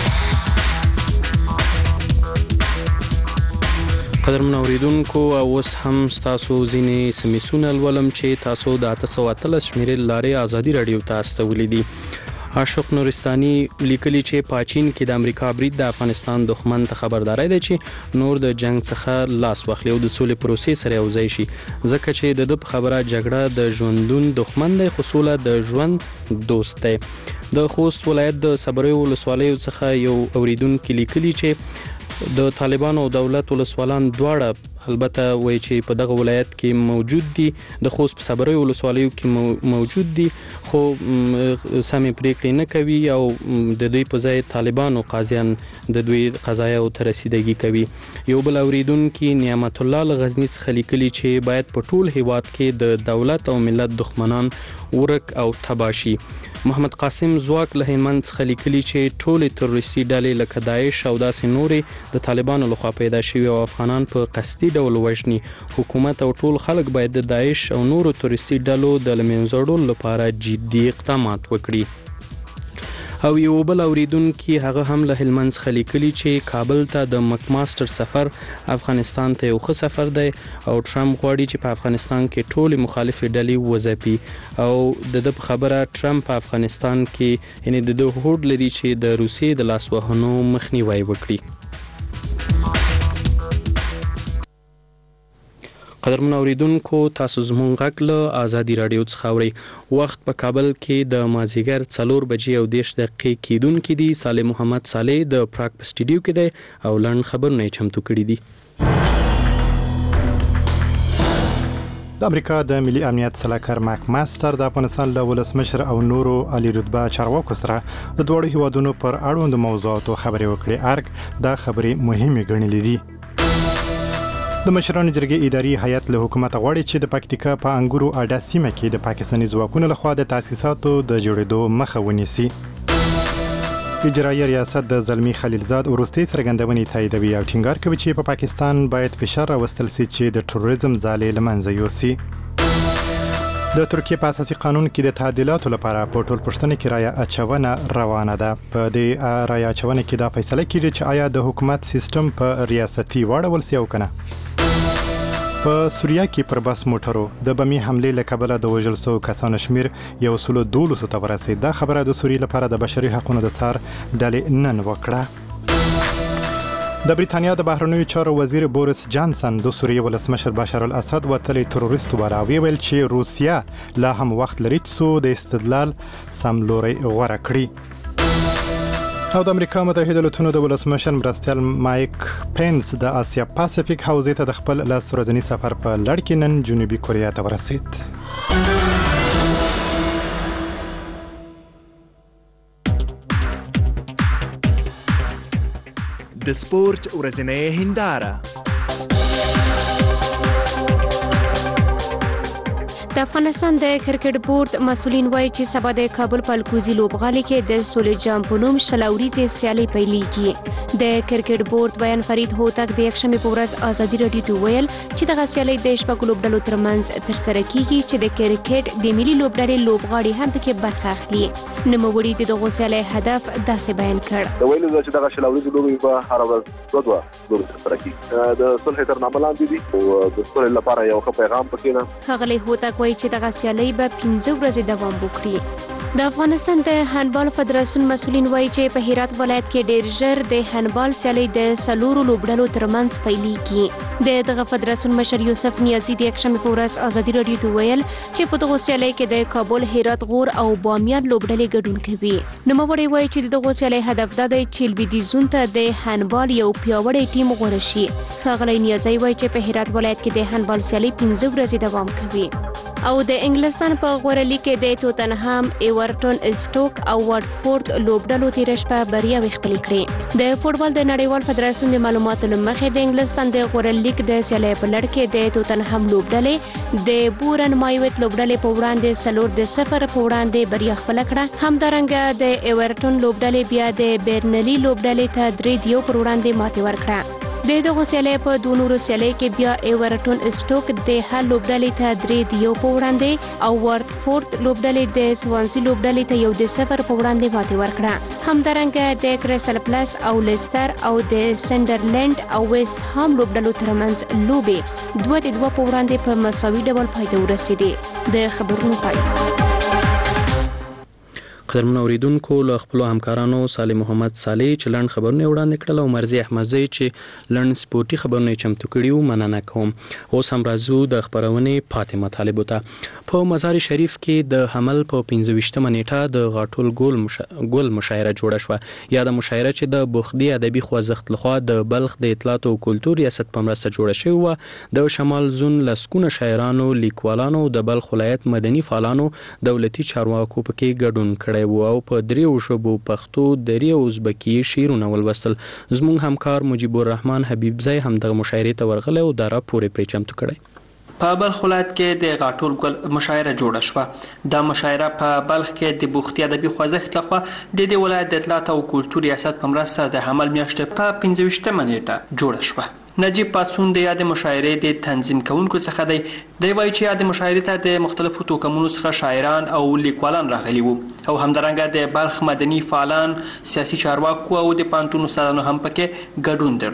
قدرمن اوریدونکو اوس هم تاسو ځینې سمیسونه لولم چې تاسو د 813 شمیرې له لارې آزادۍ رادیو ته استولې دي. عاشق نورستاني لیکلي چې پاچین کې د امریکا برید د افغانستان دښمن ته خبرداري ده چې نور د جنگ څخه لاس واخلي او د سولې پروسې سره یوځای شي، ځکه چې د خبره جګړه د ژوندون دښمن دی خو سوله د ژوند دوست دی. د خوست ولایت د صبریو ولسوالۍ څخه یو اوریدونکو لیکلي چې د طالبانو او دولت ولسوالان دواړه البته وایي چې په دغه ولایت کې موجود دي، د خوست په صبریو ولسوالیو کې موجود دي، خو سمې پریکړې نه کوي او د دوی په ځای طالبانو قاضیان د دوی قضایاو ته رسیدګي کوي. یو بل اوریدونکو نعمت الله غزنی څخه لیکلي چې باید په ټول هیواد کې د دولت او ملت دښمنان ورک او تباشي. محمد قاسم زواک له هلمند څخه لیکلي چې ټولې تروریستي ډلې لکه داعش او داسې نورې د طالبانو لخوا پیدا شوي او افغانان په قصدي ډول وژني. حکومت او ټول خلک باید د داعش او نورو تروریستي ډلو د له منځه وړلو لپاره جدي اقدامات وکړي. او یو بل اوریدونکو هغه هم له هلمند څخه لیکلي چې کابل ته د مکماستر سفر افغانستان ته یو ښه سفر دی او ټرمپ غواړي چې په افغانستان کې ټول مخالفې ډلې وځپي او د خبره ټرمپ په افغانستان کې یعنی د هوډ لري چې د روسیې د لاسوهنو مخنیوي وکړي. قدرمن اوریدونکو تاسو زموږ غږ له آزادي رادیو څخه اورئ. وخت په کابل کې د مازیګر 4 بجې او 10 دقیقې کېدونکې دي. صالح محمد صالح د پراګ په سټډیو کې دی او لنډ خبرونه چمتو کړي دي. د امریکا د ملي امنیت سلاکار ماک ماستر د افغانستان له ولسمشر او نورو عالی رتبه چارواکو سره د دوړو هیوادونو پر اړوند موضوعاتو خبرې وکړې. ارګ دا خبرې مهمه ګڼلې دي. د مشرانو جرګې اداري هیئت له حکومت غواړي چې د پکتیکا په انګورو اډا سیمه کې د پاکستاني ځواکونو لخوا د تاسیساتو د جوړېدو مخه ونیسي. اجرایي ریاست د زلمی خلیلزاد وروستي څرګندونې تاییدوي او ټینګار کوي چې په پاکستان باید فشار راوستل شي چې د تروریزم ځالې له منځه یوسي. د ترکیه په اساسي قانون کې د تعدیلاتو لپاره په ټول پښتنه کې رایه اچونه روانه ده. په دې رایه اچونه کې دا فیصله کیږي چې آیا د حکومت سیستم په ریاستي واړول شي او کنه. په سوریه کې پر بس موټرو د بمي حملې له کبله د وژل شوو کسانو شمیر 112 ته ورسېد. دا خبره د سوریې لپاره د بشري حقوقو د څار ډلې نن وکړه. د بریتانیا د بهرنیو چارو وزیر بوریس جانسن د سوریې ولسمشر بشار الاسد وتلی تروریست وراوی ویل چې روسیا لا هم وخت لري چې د استدلال سم لوري غوړه کړي. او د امریکا متحده ایالاتونو د ولسمشر مرستیال مایک پینس د آسیا پاسفیک حوزې ته د خپل لاس ورځنی سفر په لړ کې نن جنوبي کوریا ته ورسید. د سپورت ورځنی هنداره. د افغانستان د کرکټ بورډ مسولین وایي چې سبا د کابل په الکوزي لوبغالي کې د سولې جام په نوم شلوريزه سیالي پیلېږي. د کرکټ بورډ بیان فرید هوتک د یکشنبه په ورځ آزادي رادیو ته ویل چې دغه سیالي د شپږ لوبډلو ترمنځ ترسره کیږي چې د کرکټ د ملي لوبډلې لوبغاړي هم پکې برخه اخلي. نوموړي د دغه سیالي هدف داسې بیان کړ. د ویلو چې دغه شلوريزه لوبي په هر ورځ دوه لوبې ترسره کیږي. د صلح ترنامه لاندې دي او د صلح لپاره یو ښه پیغام پکې نه. هغه له هوتک وایي چې دغه سیالي به 15 ورځې دوام وکړي. د افغانستان د هندبال فدراسیون مسولین وایي چې په هرات ولایت کې ډېر ژر د هندبال سیالي د سلورو لوبډلو ترمنځ پیلېږي. دغه فدراسیون مشر یوسف نیازي د یکشنبه په ورځ آزادي رادیو ته ویل چې په دغه سیالي کې د کابل، هرات، غور او بامیان لوبډلې ګډون کوي. نوموړي وایي چې دغه سیالي هدف دا دی چې لویدیځون ته د هندبال یو پیاوړی ټیم غوړه شي. ښاغلی نیازي وایي چې په هرات ولایت کې د هندبال سیالي 15 ورځې دوام کوي. او د انګلستان په غورلي کې د توتنهام، ایورټون، اسټوک او واتفورد لوبډلو تیر شپه بریاوې خپلې کړې. د فوټبال د نړیوال فدراسیون د معلوماتو له مخې د انګلستان د غورلي د سیالۍ په لړ کې د توتنهام لوبډلې د بورن مایوت لوبډلې په وړاندې 4-0 په وړاندې بریا خپل کړه. همدارنګه د ایورټون لوبډلې بیا د برنلي لوبډلې ته 3-2 پر وړاندې ماتې ورکړه. د دغه سیالۍ په دوه نورو سیالۍ کې بیا ایورټون اسټوک د هل لوبډلې ته 3-2 په وړاندې او واتفورد لوبډلې د سوانسي لوبډلې ته 1-0 په وړاندې ماتې ورکړه. همدارنګه د کریسل پلس او لیستر او د سندرلند او ویسټ هام لوبډلو ترمنځ لوبې 2-2 په وړاندې په مساوي ډول پای ته ورسېدې. د خبرونو پای. قدرمن اوریدونکو له خپل همکارانو صالح محمد صالح چې لنډ خبرونه وړاندې کړل او مرزي احمدزی چې لنډ سپورتي خبرونه چمتو کړیو مننه کوم. اوس هم راځو د خبرونه پاتې مطالبه ته. په مزار شریف کې د حمل په 25مه نیټه د غاټول ګل مشاعره جوړه شوه. یا د مشاعره چې د بوخدي ادبي خوځښت لخوا د بلخ د اطلاعات او کلتور ریاست په مرسته جوړه شوې و. د شمال زون لسکونه شاعرانو، لیکوالانو، د بلخ ولایت مدني فعالانو، دولتي چارواکو پکې ګډون کړی او په دریو شبو پښتو، دری او ازبکی شعرونه ولوستل. زموږ همکار مجيب الرحمن حبیبزی هم د مشاعرې ته ورغلی او دا راپور یې پرې چمتو کړی. په بلخ ولایت کې د غاټول ګل مشاعره جوړه شوه. دا مشاعره په بلخ کې د بوختي ادبي خوځښت لخوا د دې ولایت د اطلاعات او کلتور ریاست په مرسته د حمل میاشتې په 25مه نیټه جوړه شوه. نجیب پاتسون د یاد مشاعرې د تنظیم کوونکو څخه دی. دی وایي چې یاد مشاعرې ته د مختلفو توکمونو څخه شاعران او لیکوالان راغلي وو او همدارنګه د بلخ مدني فعالان، سیاسي چارواکو او د پانتون استادانو هم پکې ګډون درلود.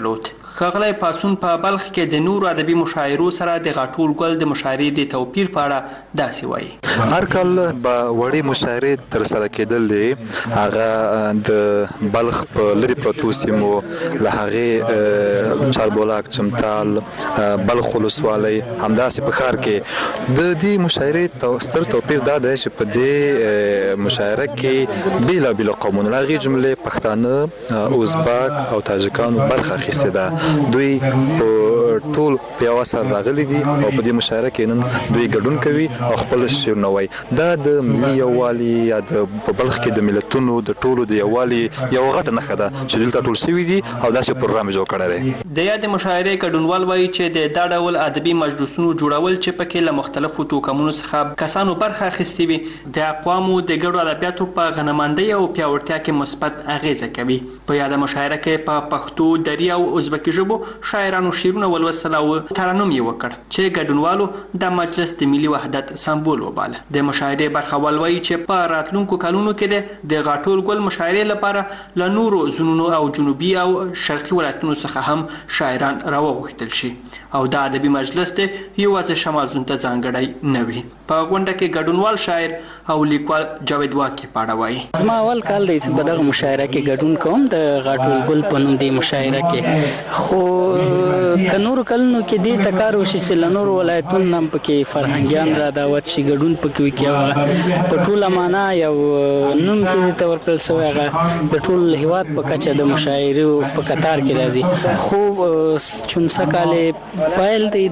ښاغلی پاسون په بلخ کې د نورو ادبي مشاعرو سره د غاټول ګل د مشاعرې د توپیر په اړه داسې وایي. هر کال به وړې مشاعرې تر سره کېدلې، هغه د بلخ په لرې پرتو سیمو له هغې چاربولاک، چمتال، بلخ ولسوالۍ همداسې په ښار کې د دې مشاعرې ستر توپیر دا دی چې په دې مشاعره کې بېلابېلو قومونو هغې جملې پښتانه، ازبک او تاجکانو برخه اخیستې ده. دوی په ټول په یوه سر راغلي دي او په دې مشاعره کې نن دوی ګډون کوي او خپل شعرونه وایي. دا د ملي یووالي یا په بلخ کې د ملتونو د ټولو د یووالي یوه غټه نښه ده چې دلته ټول شوي دي او داسې پروګرام جوړ کړی دی. د یادې مشاعرې ګډونوال وایي چې د دا ډول ادبي مجلسونو جوړول چې پکې له مختلفو توکمونو څخه کسانو برخه اخیستې وي د اقوامو د ګډو ادبیاتو په غنماندۍ او پیاوړتیا کې مثبت اغیزه کوي. په یاده مشاعره کې په پښتو، دری او ازبکي ژبو شاعرانو شعرونه ولوستل او ترنم یې وکړ چې ګډونوالو د مجلس د ملي وحدت سمبول وباله. د مشاعرې برخوال وایي چې په راتلونکو کلونو کې د غاټول ګل مشاعرې لپاره له نورو زونونو او جنوبي او شرقي ولایتونو څخه هم شاعران راوغوښتل شي او دا ادبي مجلس ته یوازې شمال زون ته ځانګړی نه وي. په غونډه کې ګډونوال شاعر او لیکوال جاوید واکي پاړه وایي. زما اول کال دی چې په دغه مشاعره کې ګډون کوم د غاټول ګل په نوم د مشاعره کې، خو که نورو کلونو کې دې ته کار وشي چې له نورو ولایتونو هم پکې فرهنګیان را دعوت شي، ګډون پکې وکړي، په ټوله معنا یو نوم چې ته ورکړل شوی هغه د ټول هیواد په کچه د مشاعرو په قطار کې راځي. خو چونسه کال پیل دی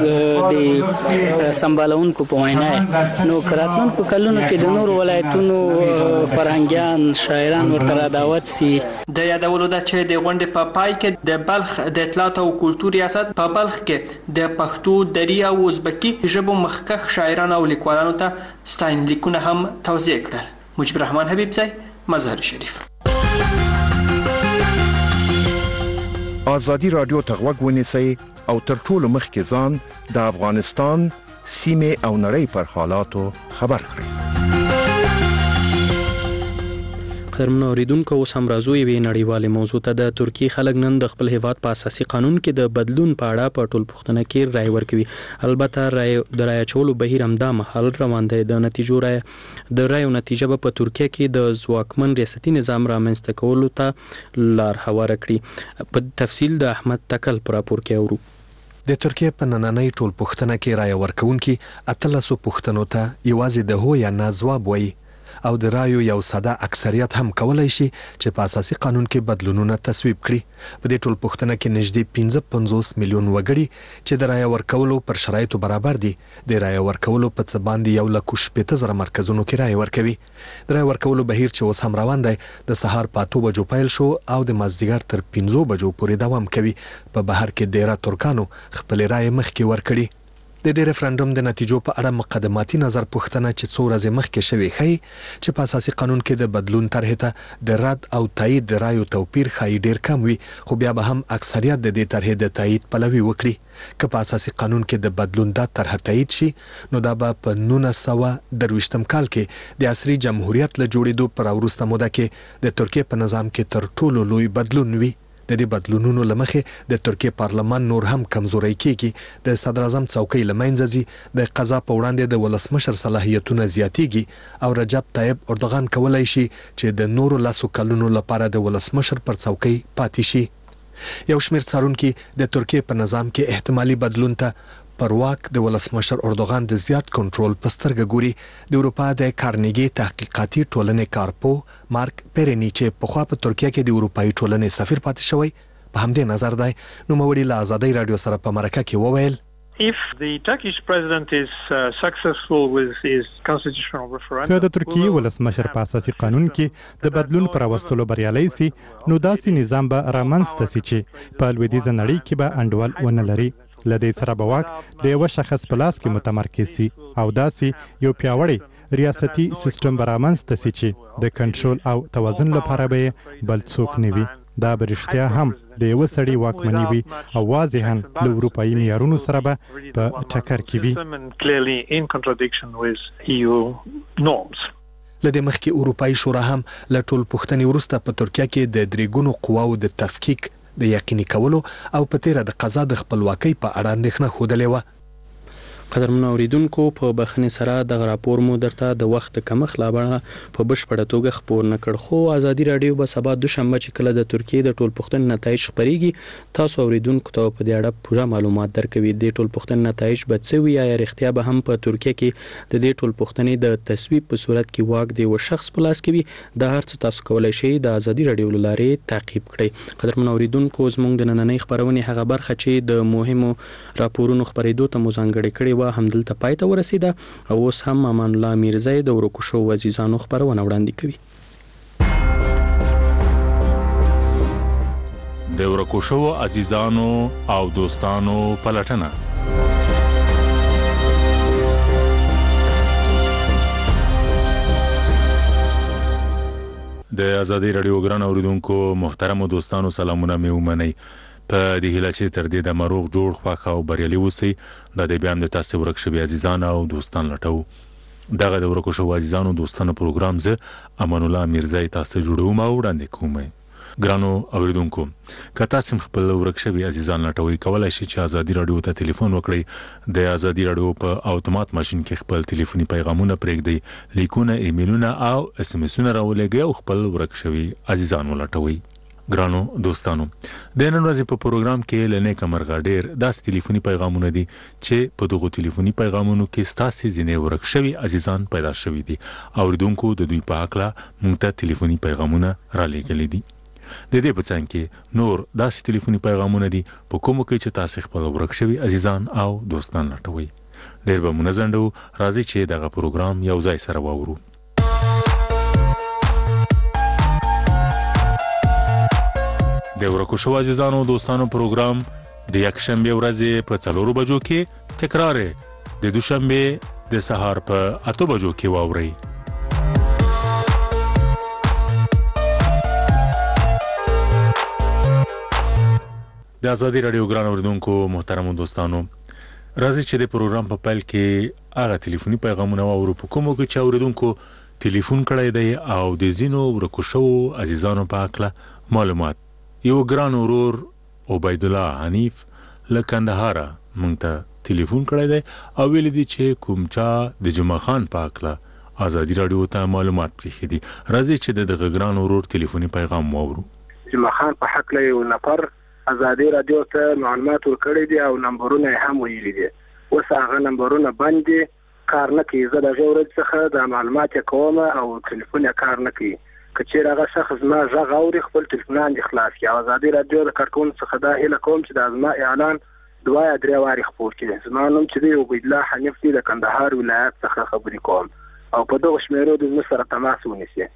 د سمبالونکو په وینا، نو راتلونکو کلونو کې د نورو ولایتونو فرهنګیان شاعران ورته را دعوت شي. د یادولو ده چې د غونډې په پای کې د بلخ د اطلاعات او کلتور ریاست په بلخ کې د پښتو، دری او ازبکي ژبو مخکښ شاعرانو او لیکوالانو ته ستاینلیکونه هم توزیع کړل. مجيب الرحمن حبیبزی، مظهر شریف. آزادی رادیو ته غوږ ونیسئ او تر ټولو مخکې ځان د افغانستان، سیمې او نړۍ پر حالاتو خبر کړئ. قدرمنو اوریدونکو، اوس هم راځو یوې نړیوالې موضوع ته. د ترکیې خلک نن د خپل هیواد په اساسي قانون کې د بدلون په اړه په ټولپوښتنه کې رائے ورکوي. البته د رائے اچولو بهیر همدا مهال روان دی. د رائے نتیجه به په ترکیه کې د ځواکمن ریاستي نظام رامنځته کولو ته لار هواره کړي. په تفصیل د احمد تکل پر راپور کې اورو. د ترکیه په نننۍ ټولپوښتنه کې رائے ورکوونکي 13 پوښتنو ته یوازې د هو یا نه ځواب وایي او د رایو یو ساده اکثریت هم کولای شي چې په اساسي قانون کې بدلونونه تصویب کړي. په دې ټولپوښتنه کې نږدې 55 میلیون وګړي چې د رایې ورکولو پر شرایطو برابر دي د رایې ورکولو په څه باندې 1,60,000 مرکزونو کې رایې ورکوي. د رایې ورکولو بهیر چې اوس هم روان دی د سهار په 8 بجو پیل شو او د مازدیګر تر 5 بجو پورې دوام کوي. په بهر کې ډیره ترکانو خپل رایې مخکې ورکړي. د دې ریفرندوم د نتیجو په اړه مقدماتي نظر پوښتنه چې څو ورځې مخکې شوې ښیي چې په اساسي قانون کې د بدلون طرحې ته د رد او تایید د رایو توپیر ښایي ډیر کم وي، خو بیا به هم اکثریت د دې طرحې د تایید پلوي وکړي. که په اساسي قانون کې د بدلون دا طرحه تایید شي نو دا به په 1923 کال کې د عصري جمهوریت له جوړېدو پر وروسته موده کې د ترکیې په نظام کې تر ټولو لوی بدلون وي. د دې بدلونونو لمخې د ترکیې پارلمان نور هم کمزوري کیږي، د صدر اعظم څوکۍ لمنځه ځي، د قضا په وړاندې د ولسمشر صلاحیتونه زیاتیږي او رجب طیب اردوغان کولای شي چې د نورو لاسو کلونو لپاره د ولسمشر پر څوکۍ پاتې شي. یو شمېر څارونکي د ترکیې په نظام کې احتمالي بدلون ته پر واک د ولسمشر اردوغان د زیات کنټرول په سترګه ګوري. د اروپا د کارنیګي تحقیقاتي ټولنې کارپو مارک پیرنی چې پخوا په ترکیه کې د اروپایي ټولنې سفیر پاتې شوی په همدې نظر دی. نوموړي له آزادۍ رادیو سره په مرکه کې وویل If the Turkish president is successful with his constitutional referendum, که د ترکیې ولسمشر په اساسي قانون کې د بدلون پر راوستلو بریالی سي نو داسې نظام به رامنځته سي چې په لویدیځه نړۍ کې به انډول ونه لري. لدې سره به واک د یو شخص په لاس کې متمرکز سي او داسې یو پیاوړی ریاستي سیستم به رامنځته سي چې د کنټرول او توازن لپاره به بل څوک نه وي. دا به رښتیا هم د یو سړي واکمني وي او واضحاً له اروپایي معیارونو سره به په ټکر کې وي. له دې مخکې اروپایي شورا هم له ټولپوښتنې وروسته په ترکیه کې د درې ګونو قواو د تفکیک د یقیني کولو او په تیره د قضا د خپلواکۍ په اړه اندېښنه ښودلې وه. قدرمن اوریدونکو په بخښنې سره د راپور مو درته د وخت کمښت لا بڼه په بشپړه توګه خپور نه کړ، خو ازادي رادیو به سبا دوشنبه چې کله د ترکیې د ټولپوښتنې نتایج خپرېږي تاسو اوریدونکو ته په دې اړه پوره معلومات درکوي. د ټولپوښتنې نتایج به څه وي، یا رښتیا به هم په ترکیه کې د دې ټولپوښتنې د تصویب په صورت کې واک د یو شخص په لاس کې وي، دا هر څه تاسو کولی شئ د ازادي رادیو له لارې تعقیب کړئ. قدرمن اوریدونکو زموږ د نننۍ خپرونې هغه برخه چې د مهمو راپورونو خپرېدو ته مو ځانګړې کړې وه همدلته پای ته ورسیده، او اوس هم امان الله میرزی د ورکو شوو عزیزانو خپرونه وړاندې کوي. د ورکو شوو عزیزانو او دوستانو پلټنه. د ازادي رادیو ګران اوریدونکو محترم دوستانو سلامونه مې ومنئ. په دې هیله چې تر دې د مروغ جوړ خوښ او بریالي اوسئ. دا د بیا هم د تاسو ورک شوي عزیزان او دوستان لټو. دغه د ورکو شوو عزیزانو دوستانو پروګرام زه امان الله میرزی تاسو ته جوړوم او وړاندې کوم. ګرانو اوریدونکو که تاسو خپل ورک شوي عزیزان لټوي کولای شئ چې ازادي رادیو ته ټلیفون وکړئ. د ازادي رادیو په اتومات ماشين کې خپل ټلیفوني پیغامونه پرېږدئ، لیکونه، ایمیلونه او اس ام اسونه راولېږئ او خپل ورک شوي عزیزان ولټوئ. ګرانو دوستانو د نن ورځې په پروګرام کې لنیکه مرغه ډېر داسې ټلیفوني پیغامونه دي چې په دغو ټلیفوني پیغامونو کې ستاسو ځینې ورک شوي عزیزان پیدا شوي دي. اوریدونکو د دوی په هکله موږ ته ټلیفوني پیغامونه رالېږلي دي. د دې په څنګ کې نور داسې ټلیفوني پیغامونه دي په کومو کې چې تاسو خپل ورک شوي عزیزان او دوستان لټوي. ډېر به مو نزنډو، راځي چې دغه پروګرام یو ځای سره واورو. د ورکو شوو عزیزانو دوستانو پروګرام د یکشنبه ورځې په 4 بجو کې تکرار د دوشنبه د سهار په 8 بجو کې واورئ. د ازادي رادیو ګران اوریدونکو محترم دوستانو راځي چې د پروګرام په پیل کې هغه ټلیفوني پیغامونه واورو په کومو کې چې اوریدونکو ټلیفون کړی دی او د زینو ورکو شوو عزیزانو په اړه معلومات. یو ګران ورور عبید الله حنیف له کندهار مونږ ته ټلیفون کړی دی او ویل دي چې کوم چا د جمعه خان په اړه ازادي رادیو ته معلومات پریښي دي. راځي چې دغه ګران ورور ټلیفوني پیغام واورو. جمعه خان په حق له یو نفر ازادي رادیو ته معلومات ورکړي دي او نمبرونه هم ویلي دي. اوس هغه نمبرونه باندې کار نه کوي. زه د غوړ څخه د معلومات کوم او ټلیفون کار نه کوي. کچېر هغه شخص ما غږ اوري خپل ټلیفون باندې خلاص کړي. ازادي رادیو د کارکون څخه دا هله کوم چې د ازما اعلان 2 واري خپور کړي. زما نوم چې دی عبید الله حنیف دی د کندهار ولایت څخه خبرې کوم او په دغه شمیرو د سره تماس ونیسي.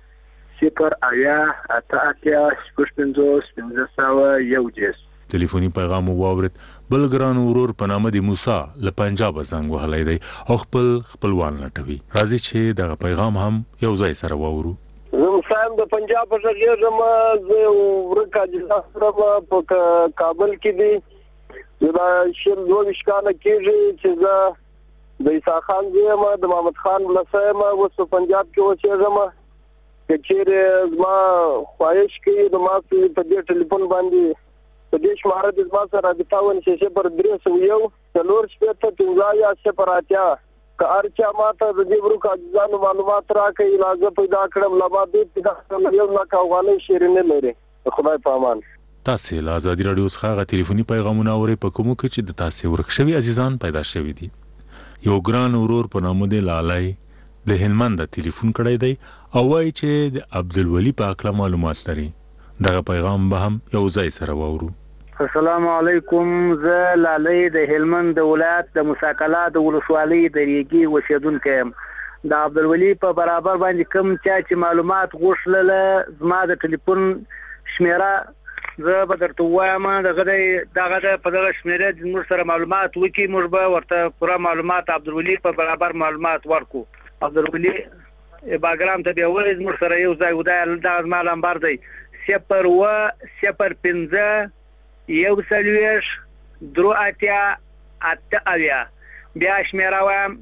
0 ټلیفوني پیغام واورید. بل ګران ورور په نامه د موسی له پنجاب زنګ وهلی دی او خپلوان لټوي. راځي چې دغه پیغام هم یو ځای سره واورو. زه مسایم د پنجاب په ځای زه ورکه جلسه په کابل کې دی. دا شل 22 کاله کېږي چې زه د عیسی خان زیم د محمد خان بلسایم اوس په پنجاب کې اوسېږم. کچېر زما خواهش کوي د ما په دې ټلیفون باندې په دې شماره د زما سره رابطه ونشي پر 301 څلور شپږ ته 0 که ارچا ماته د دې ورکو عزیزانو معلومات راکړي لازم پیدا کړم لبا دې پیدا کړم یو لکه افغاني شیرینه لري. خدای په امان. تاسو له ازادي رادیو څخه ټلیفوني پیغامونه اورئ په کومو کې چې د تاسو ورک شوي عزیزان پیدا شوي دي. یو ګران ورور په نامه د لالای د هلمند ټلیفون کړی دی او وایي چې د عبدالولي په اړه معلومات لري. دغه پیغام به هم یو ځای سره واورو. السلام علیکم. زه لالای د هلمند د ولایت د مساکلا د ولسوالۍ د ریګي اوسیدونکی یم. د عبدالولي په برابر باندې کوم چا چې معلومات غوښتل زما د ټلیفون شمیره زه به درته وایم دغه په دغه شمیره د موږ سره معلومات وکړي موږ به ورته پوره معلومات عبدالولي په برابر معلومات ورکو. عبدالولي باګرام ته بیا وایي موږ سره یو ځای ودای دغه زما نمبر دی 0 یو سلویش درو اتیا اویا. بیا شمیره وایم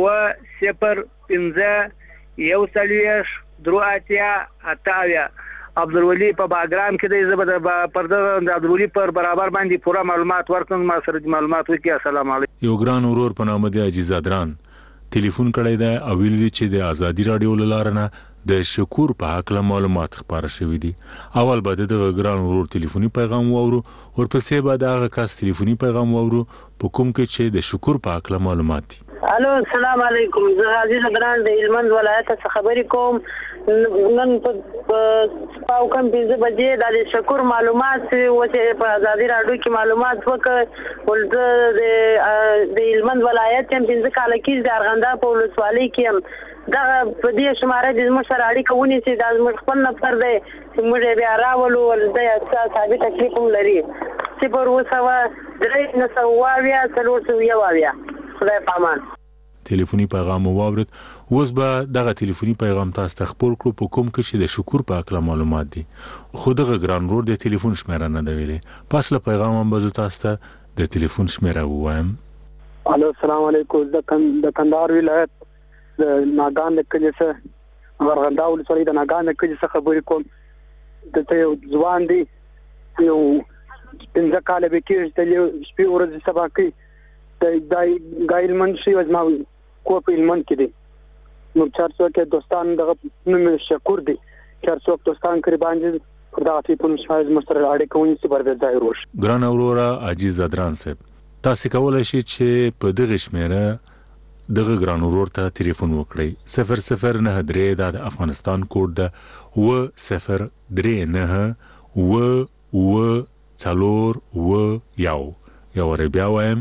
0 یو سلویش درو اتیا اویا. عبدالولي په باګرام کې دی، زه به پر د عبدالولي پر برابر باندې پوره معلومات ورکړم، ما سره معلومات وکړي. السلام علیکم. یو ګران ورور په نامه دی عزیز ادران ټلیفون کړی دی او ویل دي چې د ازادي رادیو لاره د شکور په حق معلومات خبره شوې دي. اول به د ګران ورور ټلیفوني پیغام واورو، ورپسې به د هغه کس ټلیفوني پیغام واورو په کوم کې چې د شکور په حق معلومات دي. الو السلام علیکم، زه عزیز ګران د هلمند ولایت څخه خبرې کوم. نن په کوم 5 بجې د شکور معلومات چې په ازادي رادیو کې معلومات وکړ، ولته د هلمند ولایت هم 5 کال کې د ارغنده په ولسوالۍ کې دا په دې شماره د مشر اړیکه ونیسي، دا زموږ خپل نفر دی چې موږ بیا راولو ولدا ثابت تکلیف هم لري. چې پر وسوه درې نه سواویا څلور سویا خدای پامان. ټلیفوني پیغام واورید. اوس به دغه ټلیفوني پیغام تاسو ته خپور کړو په کوم کې چې د شکور په اړه معلومات دي. خو دغه ګران رور د ټلیفون شمیره نه دی ویلې. پس له پیغام هم به تاسو ته د ټلیفون شمیره وایم. الو السلام علیکم، د کندهار ولایت د ناګان د کلي څخه ورغندا ولسوالۍ د ناګان د کلي څخه خبرې کوم. دته یو ځوان دی، یو 15 کال به کې د شپې ورځې سبا کوي د ګایلمن شي وزما کو په علمن کې دي. نو 400 کې دوستان دغه نوم شکور دي، 400 دوستان قربان دي خدا ته په مشاهد مستر اړیکه ونی چې بر ځای روش. ګران اورورا عزیز ادران صاحب، تاسو کولای شئ چې په دغه شمیره دغه ګران اورور ته ټلیفون وکړئ. 0093 د افغانستان کوډ ده، و 039 و څلور و یو ور بیا وایم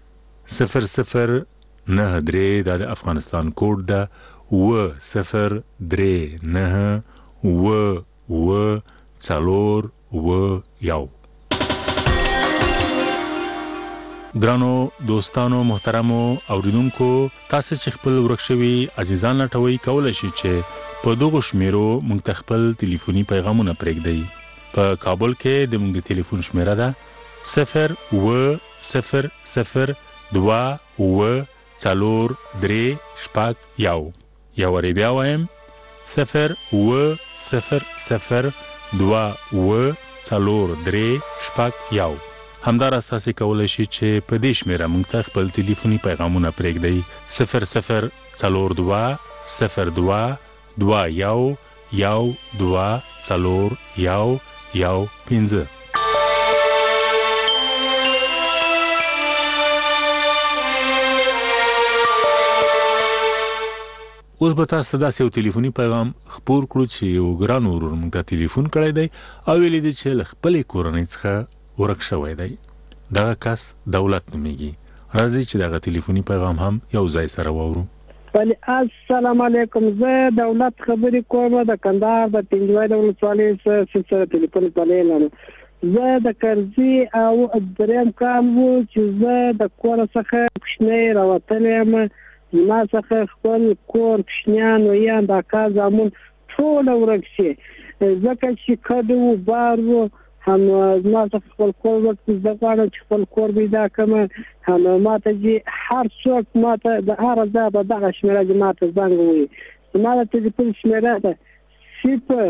0093 د افغانستان کوډ ده، و 039 و څلور و یو. ګرانو دوستانو محترمو اوریدونکو، تاسو چې خپل ورکشوي عزیزان لټوي کولای شئ چې په دغه شمیرو موږ ته خپل ټلیفوني پیغامونه پرېږدئ. په کابل کې د موږ ټلیفون شمیره ده 0 یو ور بیا وایم 0 همدار اساسي کولای شي چې په دې شمیره موږ ته خپل ټلیفوني پیغامونه پرېږدئ. 0002 اوس به تاسو داسې یو ټلیفوني پیغام خپور کړو چې یو ګران ورور موږ ته ټلیفون کړی دی او ویلي دی چې له خپلې کورنۍ څخه ورک شوی دی. دغه کس دولت نومیږي. راځئ چې دغه ټلیفوني پیغام هم یو ځای سره واورو. السلام علیکم، زه دولت خبرې کوم د کندهار د پنځوي د ولسوالۍ سره ټلیفون پلان. زه د کرزي او دریم کال وو چې زه د کور څخه کوښنۍ راوتلم، ما څخه خپل کور کوښنیان و یا د کار زمون ټول ورک شي، ځکه چې کډو بار وو هم ما څخه خپل کور ورته ځکه چې خپل کور پیدا کوم. هم ماته چې هر څوک ماته د هر ځای په دغه شمیره چې ماته زنګ وي، ما د ټلیفون شمیره ده 0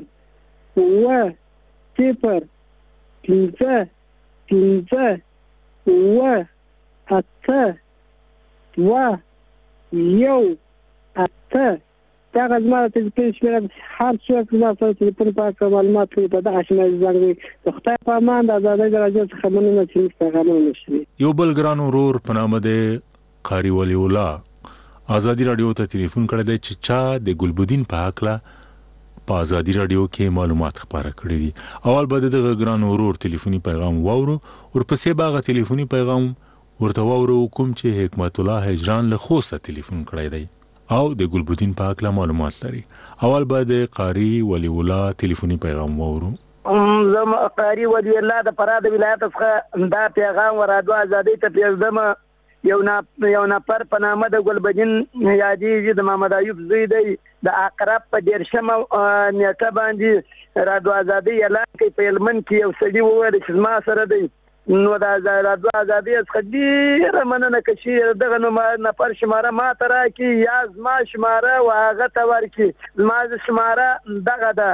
یو اته دغه زما د ټلیفون شمیره هر څوک زما سره ټلیفون پاک معلومات کوي په دغه شمیره زنګ وي. خدای په امان د آزادۍ راډیو څخه مننه چې پیغامونه نشري. یو بل ګران ورور په نامه د قاری ولی الله آزادي رادیو ته ټلیفون کړی دی چې چا د ګلبدین په حق په آزادي رادیو کې معلومات خبره کړې دي. اول به دغه ګران ورور ټلیفوني پیغام واورو، ورپسې به هغه ټلیفوني پیغام ورته واورو کوم چې حکمت الله هجران له خوسته ټلیفون کړی دی او د ګلبدین په حق معلومات لري. اول به د قاری ولی الله ټلیفوني پیغام واورو. زما قاری ولی الله د فراد ولایت څخه دا پیغام ورادو آزادۍ ته پیغام یو نفر په نامه د ګلبدین یادېږي، د محمد ایوب زوی دی، د اقرب په 13 نیټه باندې رادو آزادۍ اعلان کوي. په هلمند کې یو سړي وویل چې زما سره دی، نو د رادو آزادۍ څخه ډېره مننه کشي دغه نفر شماره ما ته راکړي یا زما شماره و هغه ته ورکړي. زما شماره دغه ده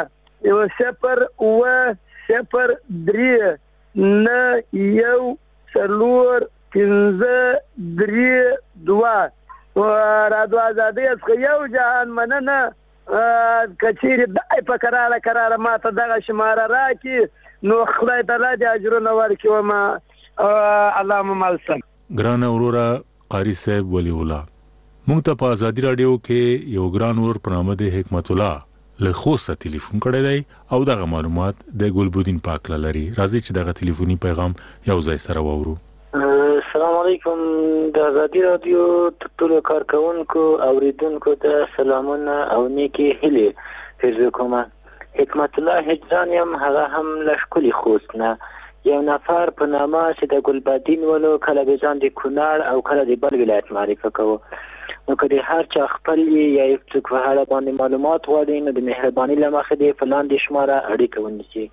رادو آزادۍ څخه یو جهان مننه کچېرې دای په کراره ماته دغه شماره راکړي نو خدای تعالی دې اجرونه ورکړي وما اللهم ملسن. ګرانه وروره قاری صاحب ولی الله مونږ ته په ازادي رادیو کې یو ګران ورور په نامه د حکمت الله له خوسته ټلیفون کړی دی او دغه معلومات د ګلبودین پاک لري. راځي چې دغه ټلیفوني پیغام یو ځای سره واورو. السلام علیکم د ازادي رادیو ټول کارکونکو اوریدونکو ته سلامونه او نیکی هیلې پېرزو کوم. حکمت الله هجران یم، هغه هم لشکلی خوست نه یو نفر په نامه چې د ګلبدین ولو کله به ځان د کونړ او کله د بل ولایت معرفي کوو. نو که د هر چا خپل یا یو څوک په اړه باندې معلومات غواړي نو د مهرباني له مخې د فلان د شماره اړیکه ونیسي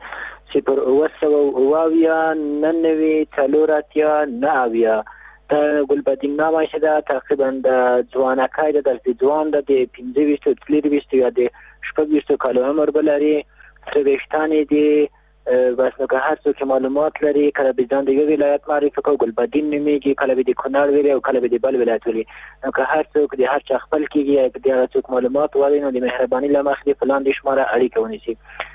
0 د ګلبدین نامه چې دا تقریبا د ځوانکۍ د ځوان د 25 یا د 26 کالو عمر بلري سروشتانې دي. بس نو که هر څوک معلومات لري کله به ځان د یو ولایت معرفي کوي ګلبدین نومیږي، کله به د کونړ ویلي او کله به د بل ولایت ویلي. نو که هر څوک د هر چا خپل کېږي یا د هر څوک معلومات غواړي نو د مهرباني له مخې د فلان د شماره اړیکه ونیسي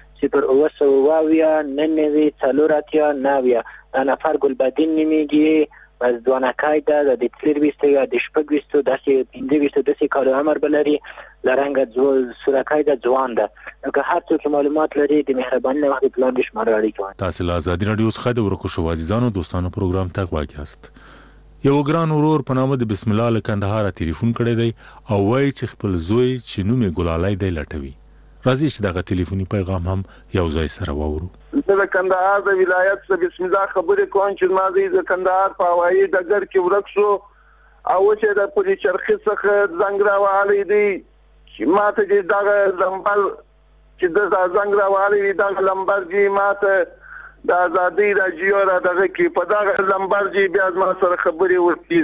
0 دا نفر ګلبدین نومیږي، بس ځوانکۍ ده د 23 یا د 26 داسې 25 کالو عمر بلري، لرنګه سورکۍ ده، ځوان ده. نو که هر څوک معلومات لري د مهرباني له مخې پلان د شماره اړیکه ونیسي. تاسو له ازادي رادیو څخه د ورکو شو عزیزانو دوستانو پروګرام ته غواړئ یاست. یو ګران ورور په نامه د بسم الله له کندهار ټلیفون کړی دی او وایي چې خپل زوی چې نوم یې ګلالۍ دی لټوي. راځي چې دغه ټلیفوني پیغام هم یو ځای سره واورو. د کندهار د ولایت څخه بسم الله خبرې کوم چې مازی د کندهار په هوایي ډګر کې ورک شو او چې د پولیس چرخې څخه زنګ راوړی دی چې ماته دغه لمبر چې د زنګ راوړی دی دغه لمبر چې ماته د ازادي رادیو را دغه کې په دغه لمبر چې بیا ما سره خبرې وکړي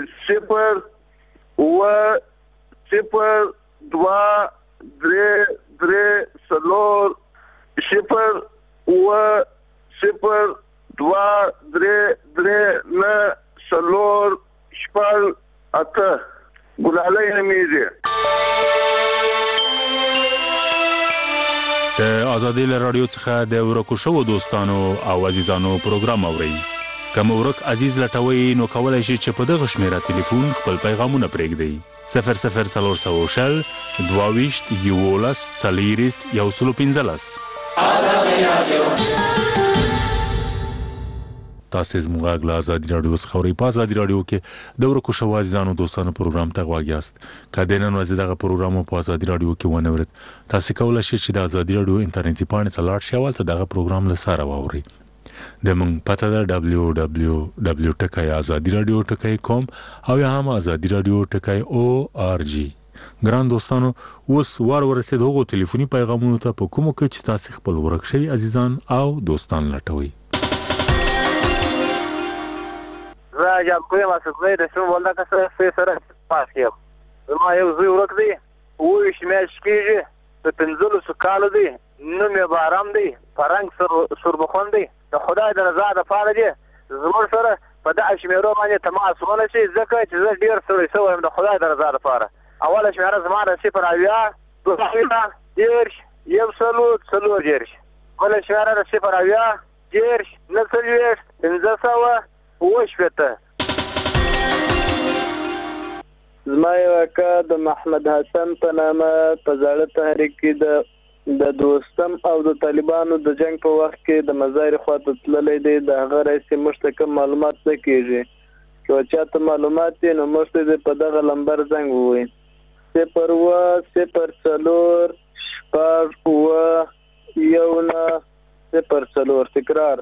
0 ګلالۍ نومیږي. د ازادي رادیو څخه د ورکو شو دوستانو او عزیزانو پروګرام اورئ. کوم ورک عزیز لټوي نو کولای شي چې په دغه شمیره ټلیفون خپل پیغامونه پرېږدئ 00322 ازادي رادیو. تاسو زموږ غلا ازادي رادیو څخه اورئ. په ازادي رادیو کې د ورکو شو عزیزانو دوستانو پروګرام ته غواړئ یاست. کله نن ورځ دغه پروګرام په ازادي رادیو کې ونورت تاسو کولای شئ چې د ازادي رادیو انټرنیټي پاڼې ته لاړ شئ او ته دغه پروګرام له سره واورئ. د مونږ پته ده www.azadiradio.com او یا هم azadiradio.org. ګران دوستانو اوس ورسېد هغو ټلیفوني پیغامونو ته په کومو کې چې تاسو خپل ورک شوي عزیزان او دوستان لټوي. زه جاب کوم اساسي د شوم ولدا کسه سره پاس یم. زما یو زوی ورک دی 20 میاشتې کېږي د 15 کالو دی، نوم یې بارام دی، فرنګ سربخون دی. د خدای د رضا لپاره دی زموږ سره په دغه شمیرو باندې تماس ونشي ځکه چې زه ډېر ستړی شوی یم د خدای د رضا لپاره. اوله شمیره زما د 0 بله شمیره د 0 زما یو اکا د محمد حسن په نامه په زاړه تحریک کې د دوستم او د طالبانو د جنگ په وخت کې د مزار خواته تللی دی. د هغه رئیس مشتکم معلومات څه کېږي که چاته معلومات یې نو مشته دې په دغه لمبر زنګ ووایي 0 تکرار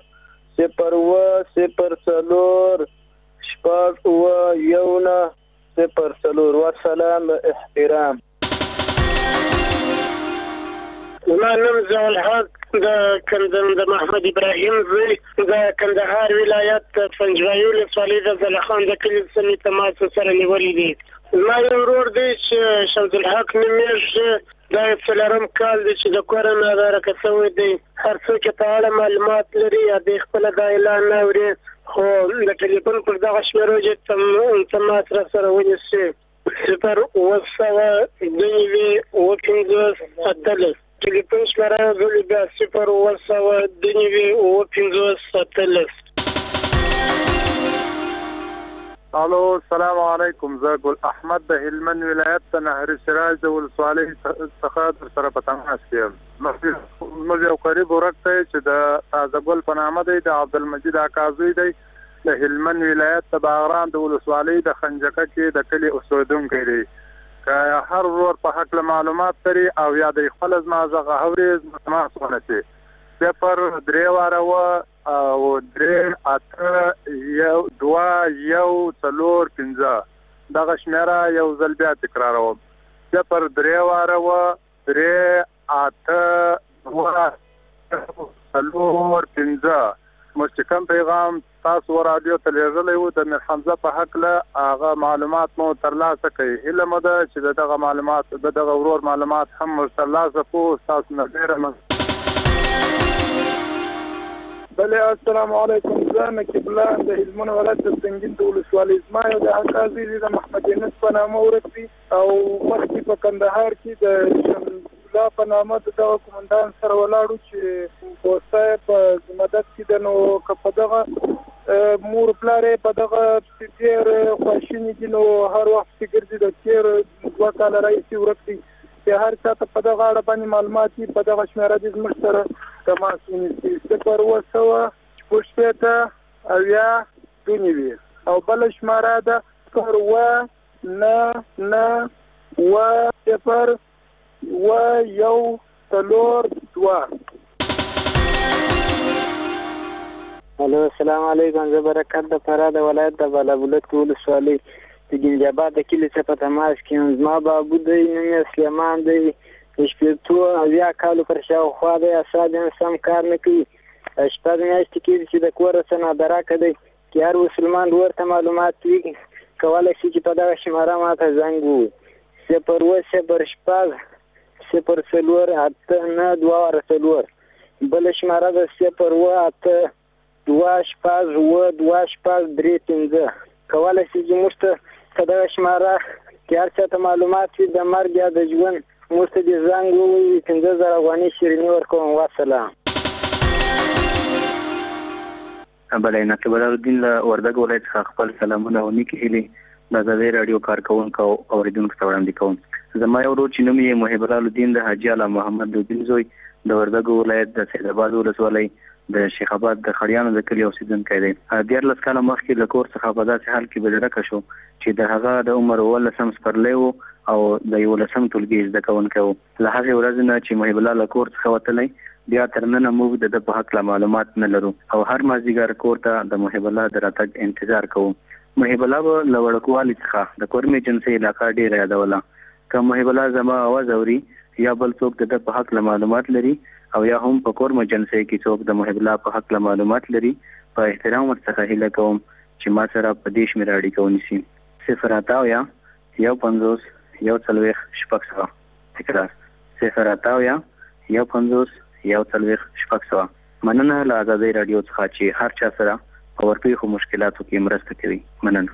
0 والسلام احترام. زما نوم ضیاء الحق د محمد ابراهیم زوی د کندهار ولایت پنجوایي ولسوالۍ د زلخان د کلي څخه تماس سره نیولې دي. زما یو ورور دی چې شمس الحق نومیږي دا څلورم کال دی چې د کورونا درکه شوی دی. هر څوک په اړه معلومات لري یا د خپل د اعلان نه اوري، خو د ټلیفون پر دغه شمیرو چې تماس را سره ونیسي 0 ټلیفون شمیره بلې بیا 0 الو السلام علیکم. زه ګل احمد د هلمند ولایت د نهر سراج د ولسوالۍ څخه سره په تماس یم. موږ یو قریب ورکته چې د تازه ګل په نامه دی د عبدالمجید اکازوی دی د هلمند ولایت د باغران د ولسوالۍ د خنجکه کې د کلی اوسیدونکی دی. که هر ورور په حق معلومات لري او یا د خپل ازمازغه اوري تماس ونشي 0 او 3 8 1 2 1 4 5 دغه شمیره یو ځل بیا تکراروم 0 3 3 8 2 4 5 مستقیم پیغام تاسو رادیو تلویزیون یو د میر حمزه په حق له هغه معلومات مو ترلاسه کړئ. هله مده چې دغه معلومات دغه ورور معلومات هم ترلاسه کو تاسو نه ډیره بله. السلام علیکم. زه نقیب الله د هلمند ولایت د سنګین د ولسوالۍ زما یو د اکازي د محمد انس په نامه ورکړي او مخکې په کندهار کې د شملا په نامه د قومندان سره ولاړو چې پوسټه په مدد کې د نو په دغه مور پلارې په دغه تیر خواشینی کې نو هر وخت کې ګرځي د تیر 2 کال راځي ورکړي چې هر څه په دغه اړه باندې معلومات په دغه شمیره د زموږ سره تماس ونیسي 0 او یا 2 او بل شمیره ده 0 الو السلام علیکم. زه برکت د فراه د ولایت د بالابلد ولسوالۍ د ګنجاباد د کلي څخه په تماس کې یم. زما بابو دی نوم یې سلیمان دی د شپېتو اویا کالو پر شاوخوا دی. اعصاب یې سم کار نه کوي. شپږ میاشتې کېږي چې د کوره څه نادراکه دی چې هر مسلمان ورته معلومات وي کولی شي چې په دغه شماره ماته زنګ ووهي 0 بل شماره ده 0 2 کولی شي چې موږ ته په دغه شماره کې هر چا ته معلومات وي د مرګ یا د ژوند موږ ته دې زنګ ووهي 15,000 افغانۍ شیریني ورکوم. وسلام. بله نقیب الدین له وردګ ولایت څخه خپل سلامونه او نیکې هیلې د ازادۍ راډیو کارکوونکو او اوریدونکو ته وړاندې کوم. زما یو ورور چې نوم یې محب الدین د حاجي اعلی محمد الدین زوی د وردګ ولایت د سید آباد ولسوالۍ د شیخ آباد د خړیانو د کلي اوسیدونکی دی. 14 کاله مخکې له کور څخه په داسې حال کې بېډرکه شو چې د هغه د عمر 18 سپرلی و او د 11 ټولګي زده کوونکی و. له هغې ورځې نه چې محب الله له کور څخه وتلی بیا تر ننه موږ د په حق معلومات نه لرو او هر مازدیګر کور ته د محب الله د راتګ انتظار کوو. محب الله به له وړوکوالي څخه د کورمې جنسي علاقه ډېره یادوله. که محب الله زما اواز اوري یا بل څوک د په حق معلومات لري او یا هم په کورمې جنسي کې څوک د محب الله په حق معلومات لري په احترام ورڅخه هیله کوم چې ما سره په دې شمېره اړیکه ونیسي 0 150 140 تکرار 0 150 140 مننه. له ازادۍ راډیو څخه چې هر چا سره په ورپېښو مشکلاتو کې مرسته کوي. مننه.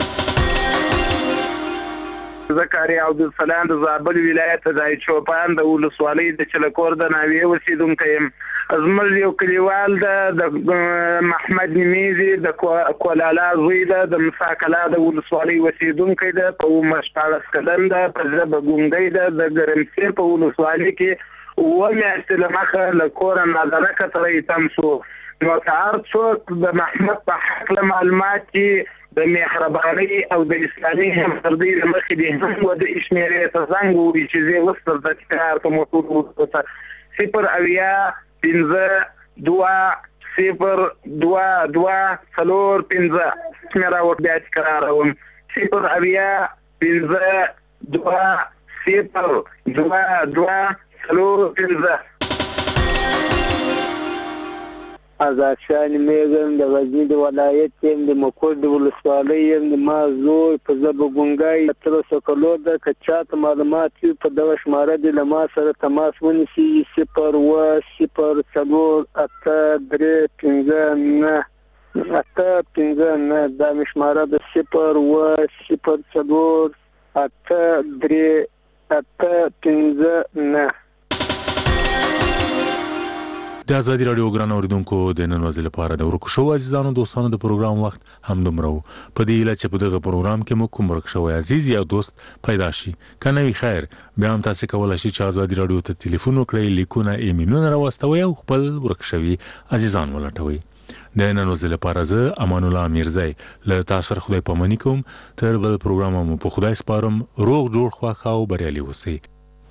زکریا عبدالسلام د زابل ولایت د چوپان د ولسوالۍ د چلکور د ناویې اوسیدونکی یم. زموږ یو کلیوال د محمد نمیزي د کولالا زوی ده د مساکلا د ولسوالۍ اوسیدونکی ده په 14 کلن ده په ژبه ګونګی ده د ګرمسیر په ولسوالۍ کې میاشتې له مخه له کوره نادرکه تری تم شو. نو که هر څوک د محمد په حقله معلومات کې د مهربانۍ او د اسلامي همدردۍ له مخې دې هم و د شمېرې ته زنګ ووهي چې زه اوس تر تکرار په موټور وروسته 0 اویا 15 2 0 2 2 4 5 شمېره ور بیا تکراروم 0 اویا 15 2 0 2 2 4 5. آزاد شاه نومېږم د غزني د ولایت یم د مکور د ولسوالۍ یم د ما زوی په ضرب ګونګای 1300 کلو ده که چاته معلومات وي په دغه شماره دې له ما سره تماس ونیسي 0803859 دا مې شماره ده 0803859. د ازادي رادیو ګران اوریدونکو د نن ورځې لپاره د ورکو شو عزیزانو دوستانو د پروګرام وخت هم دومره په دې اله چې په دغه پروګرام کې مو کوم ورک شو عزیز یا دوست پیدا شي کنه وی خیر بیا هم تاسو کولای شئ چې ازادي رادیو ته ټلیفون وکړئ لیکونه ایمیلونه راوستوي او خپل ورک شوی عزیزان ولټوي د نن ورځې لپاره زه امان الله میرزای له تاسو سره خدای پامنی کوم تر بل پروګرام مو په خدای سپارم روغ جوړ خواخ او بریالي اوسئ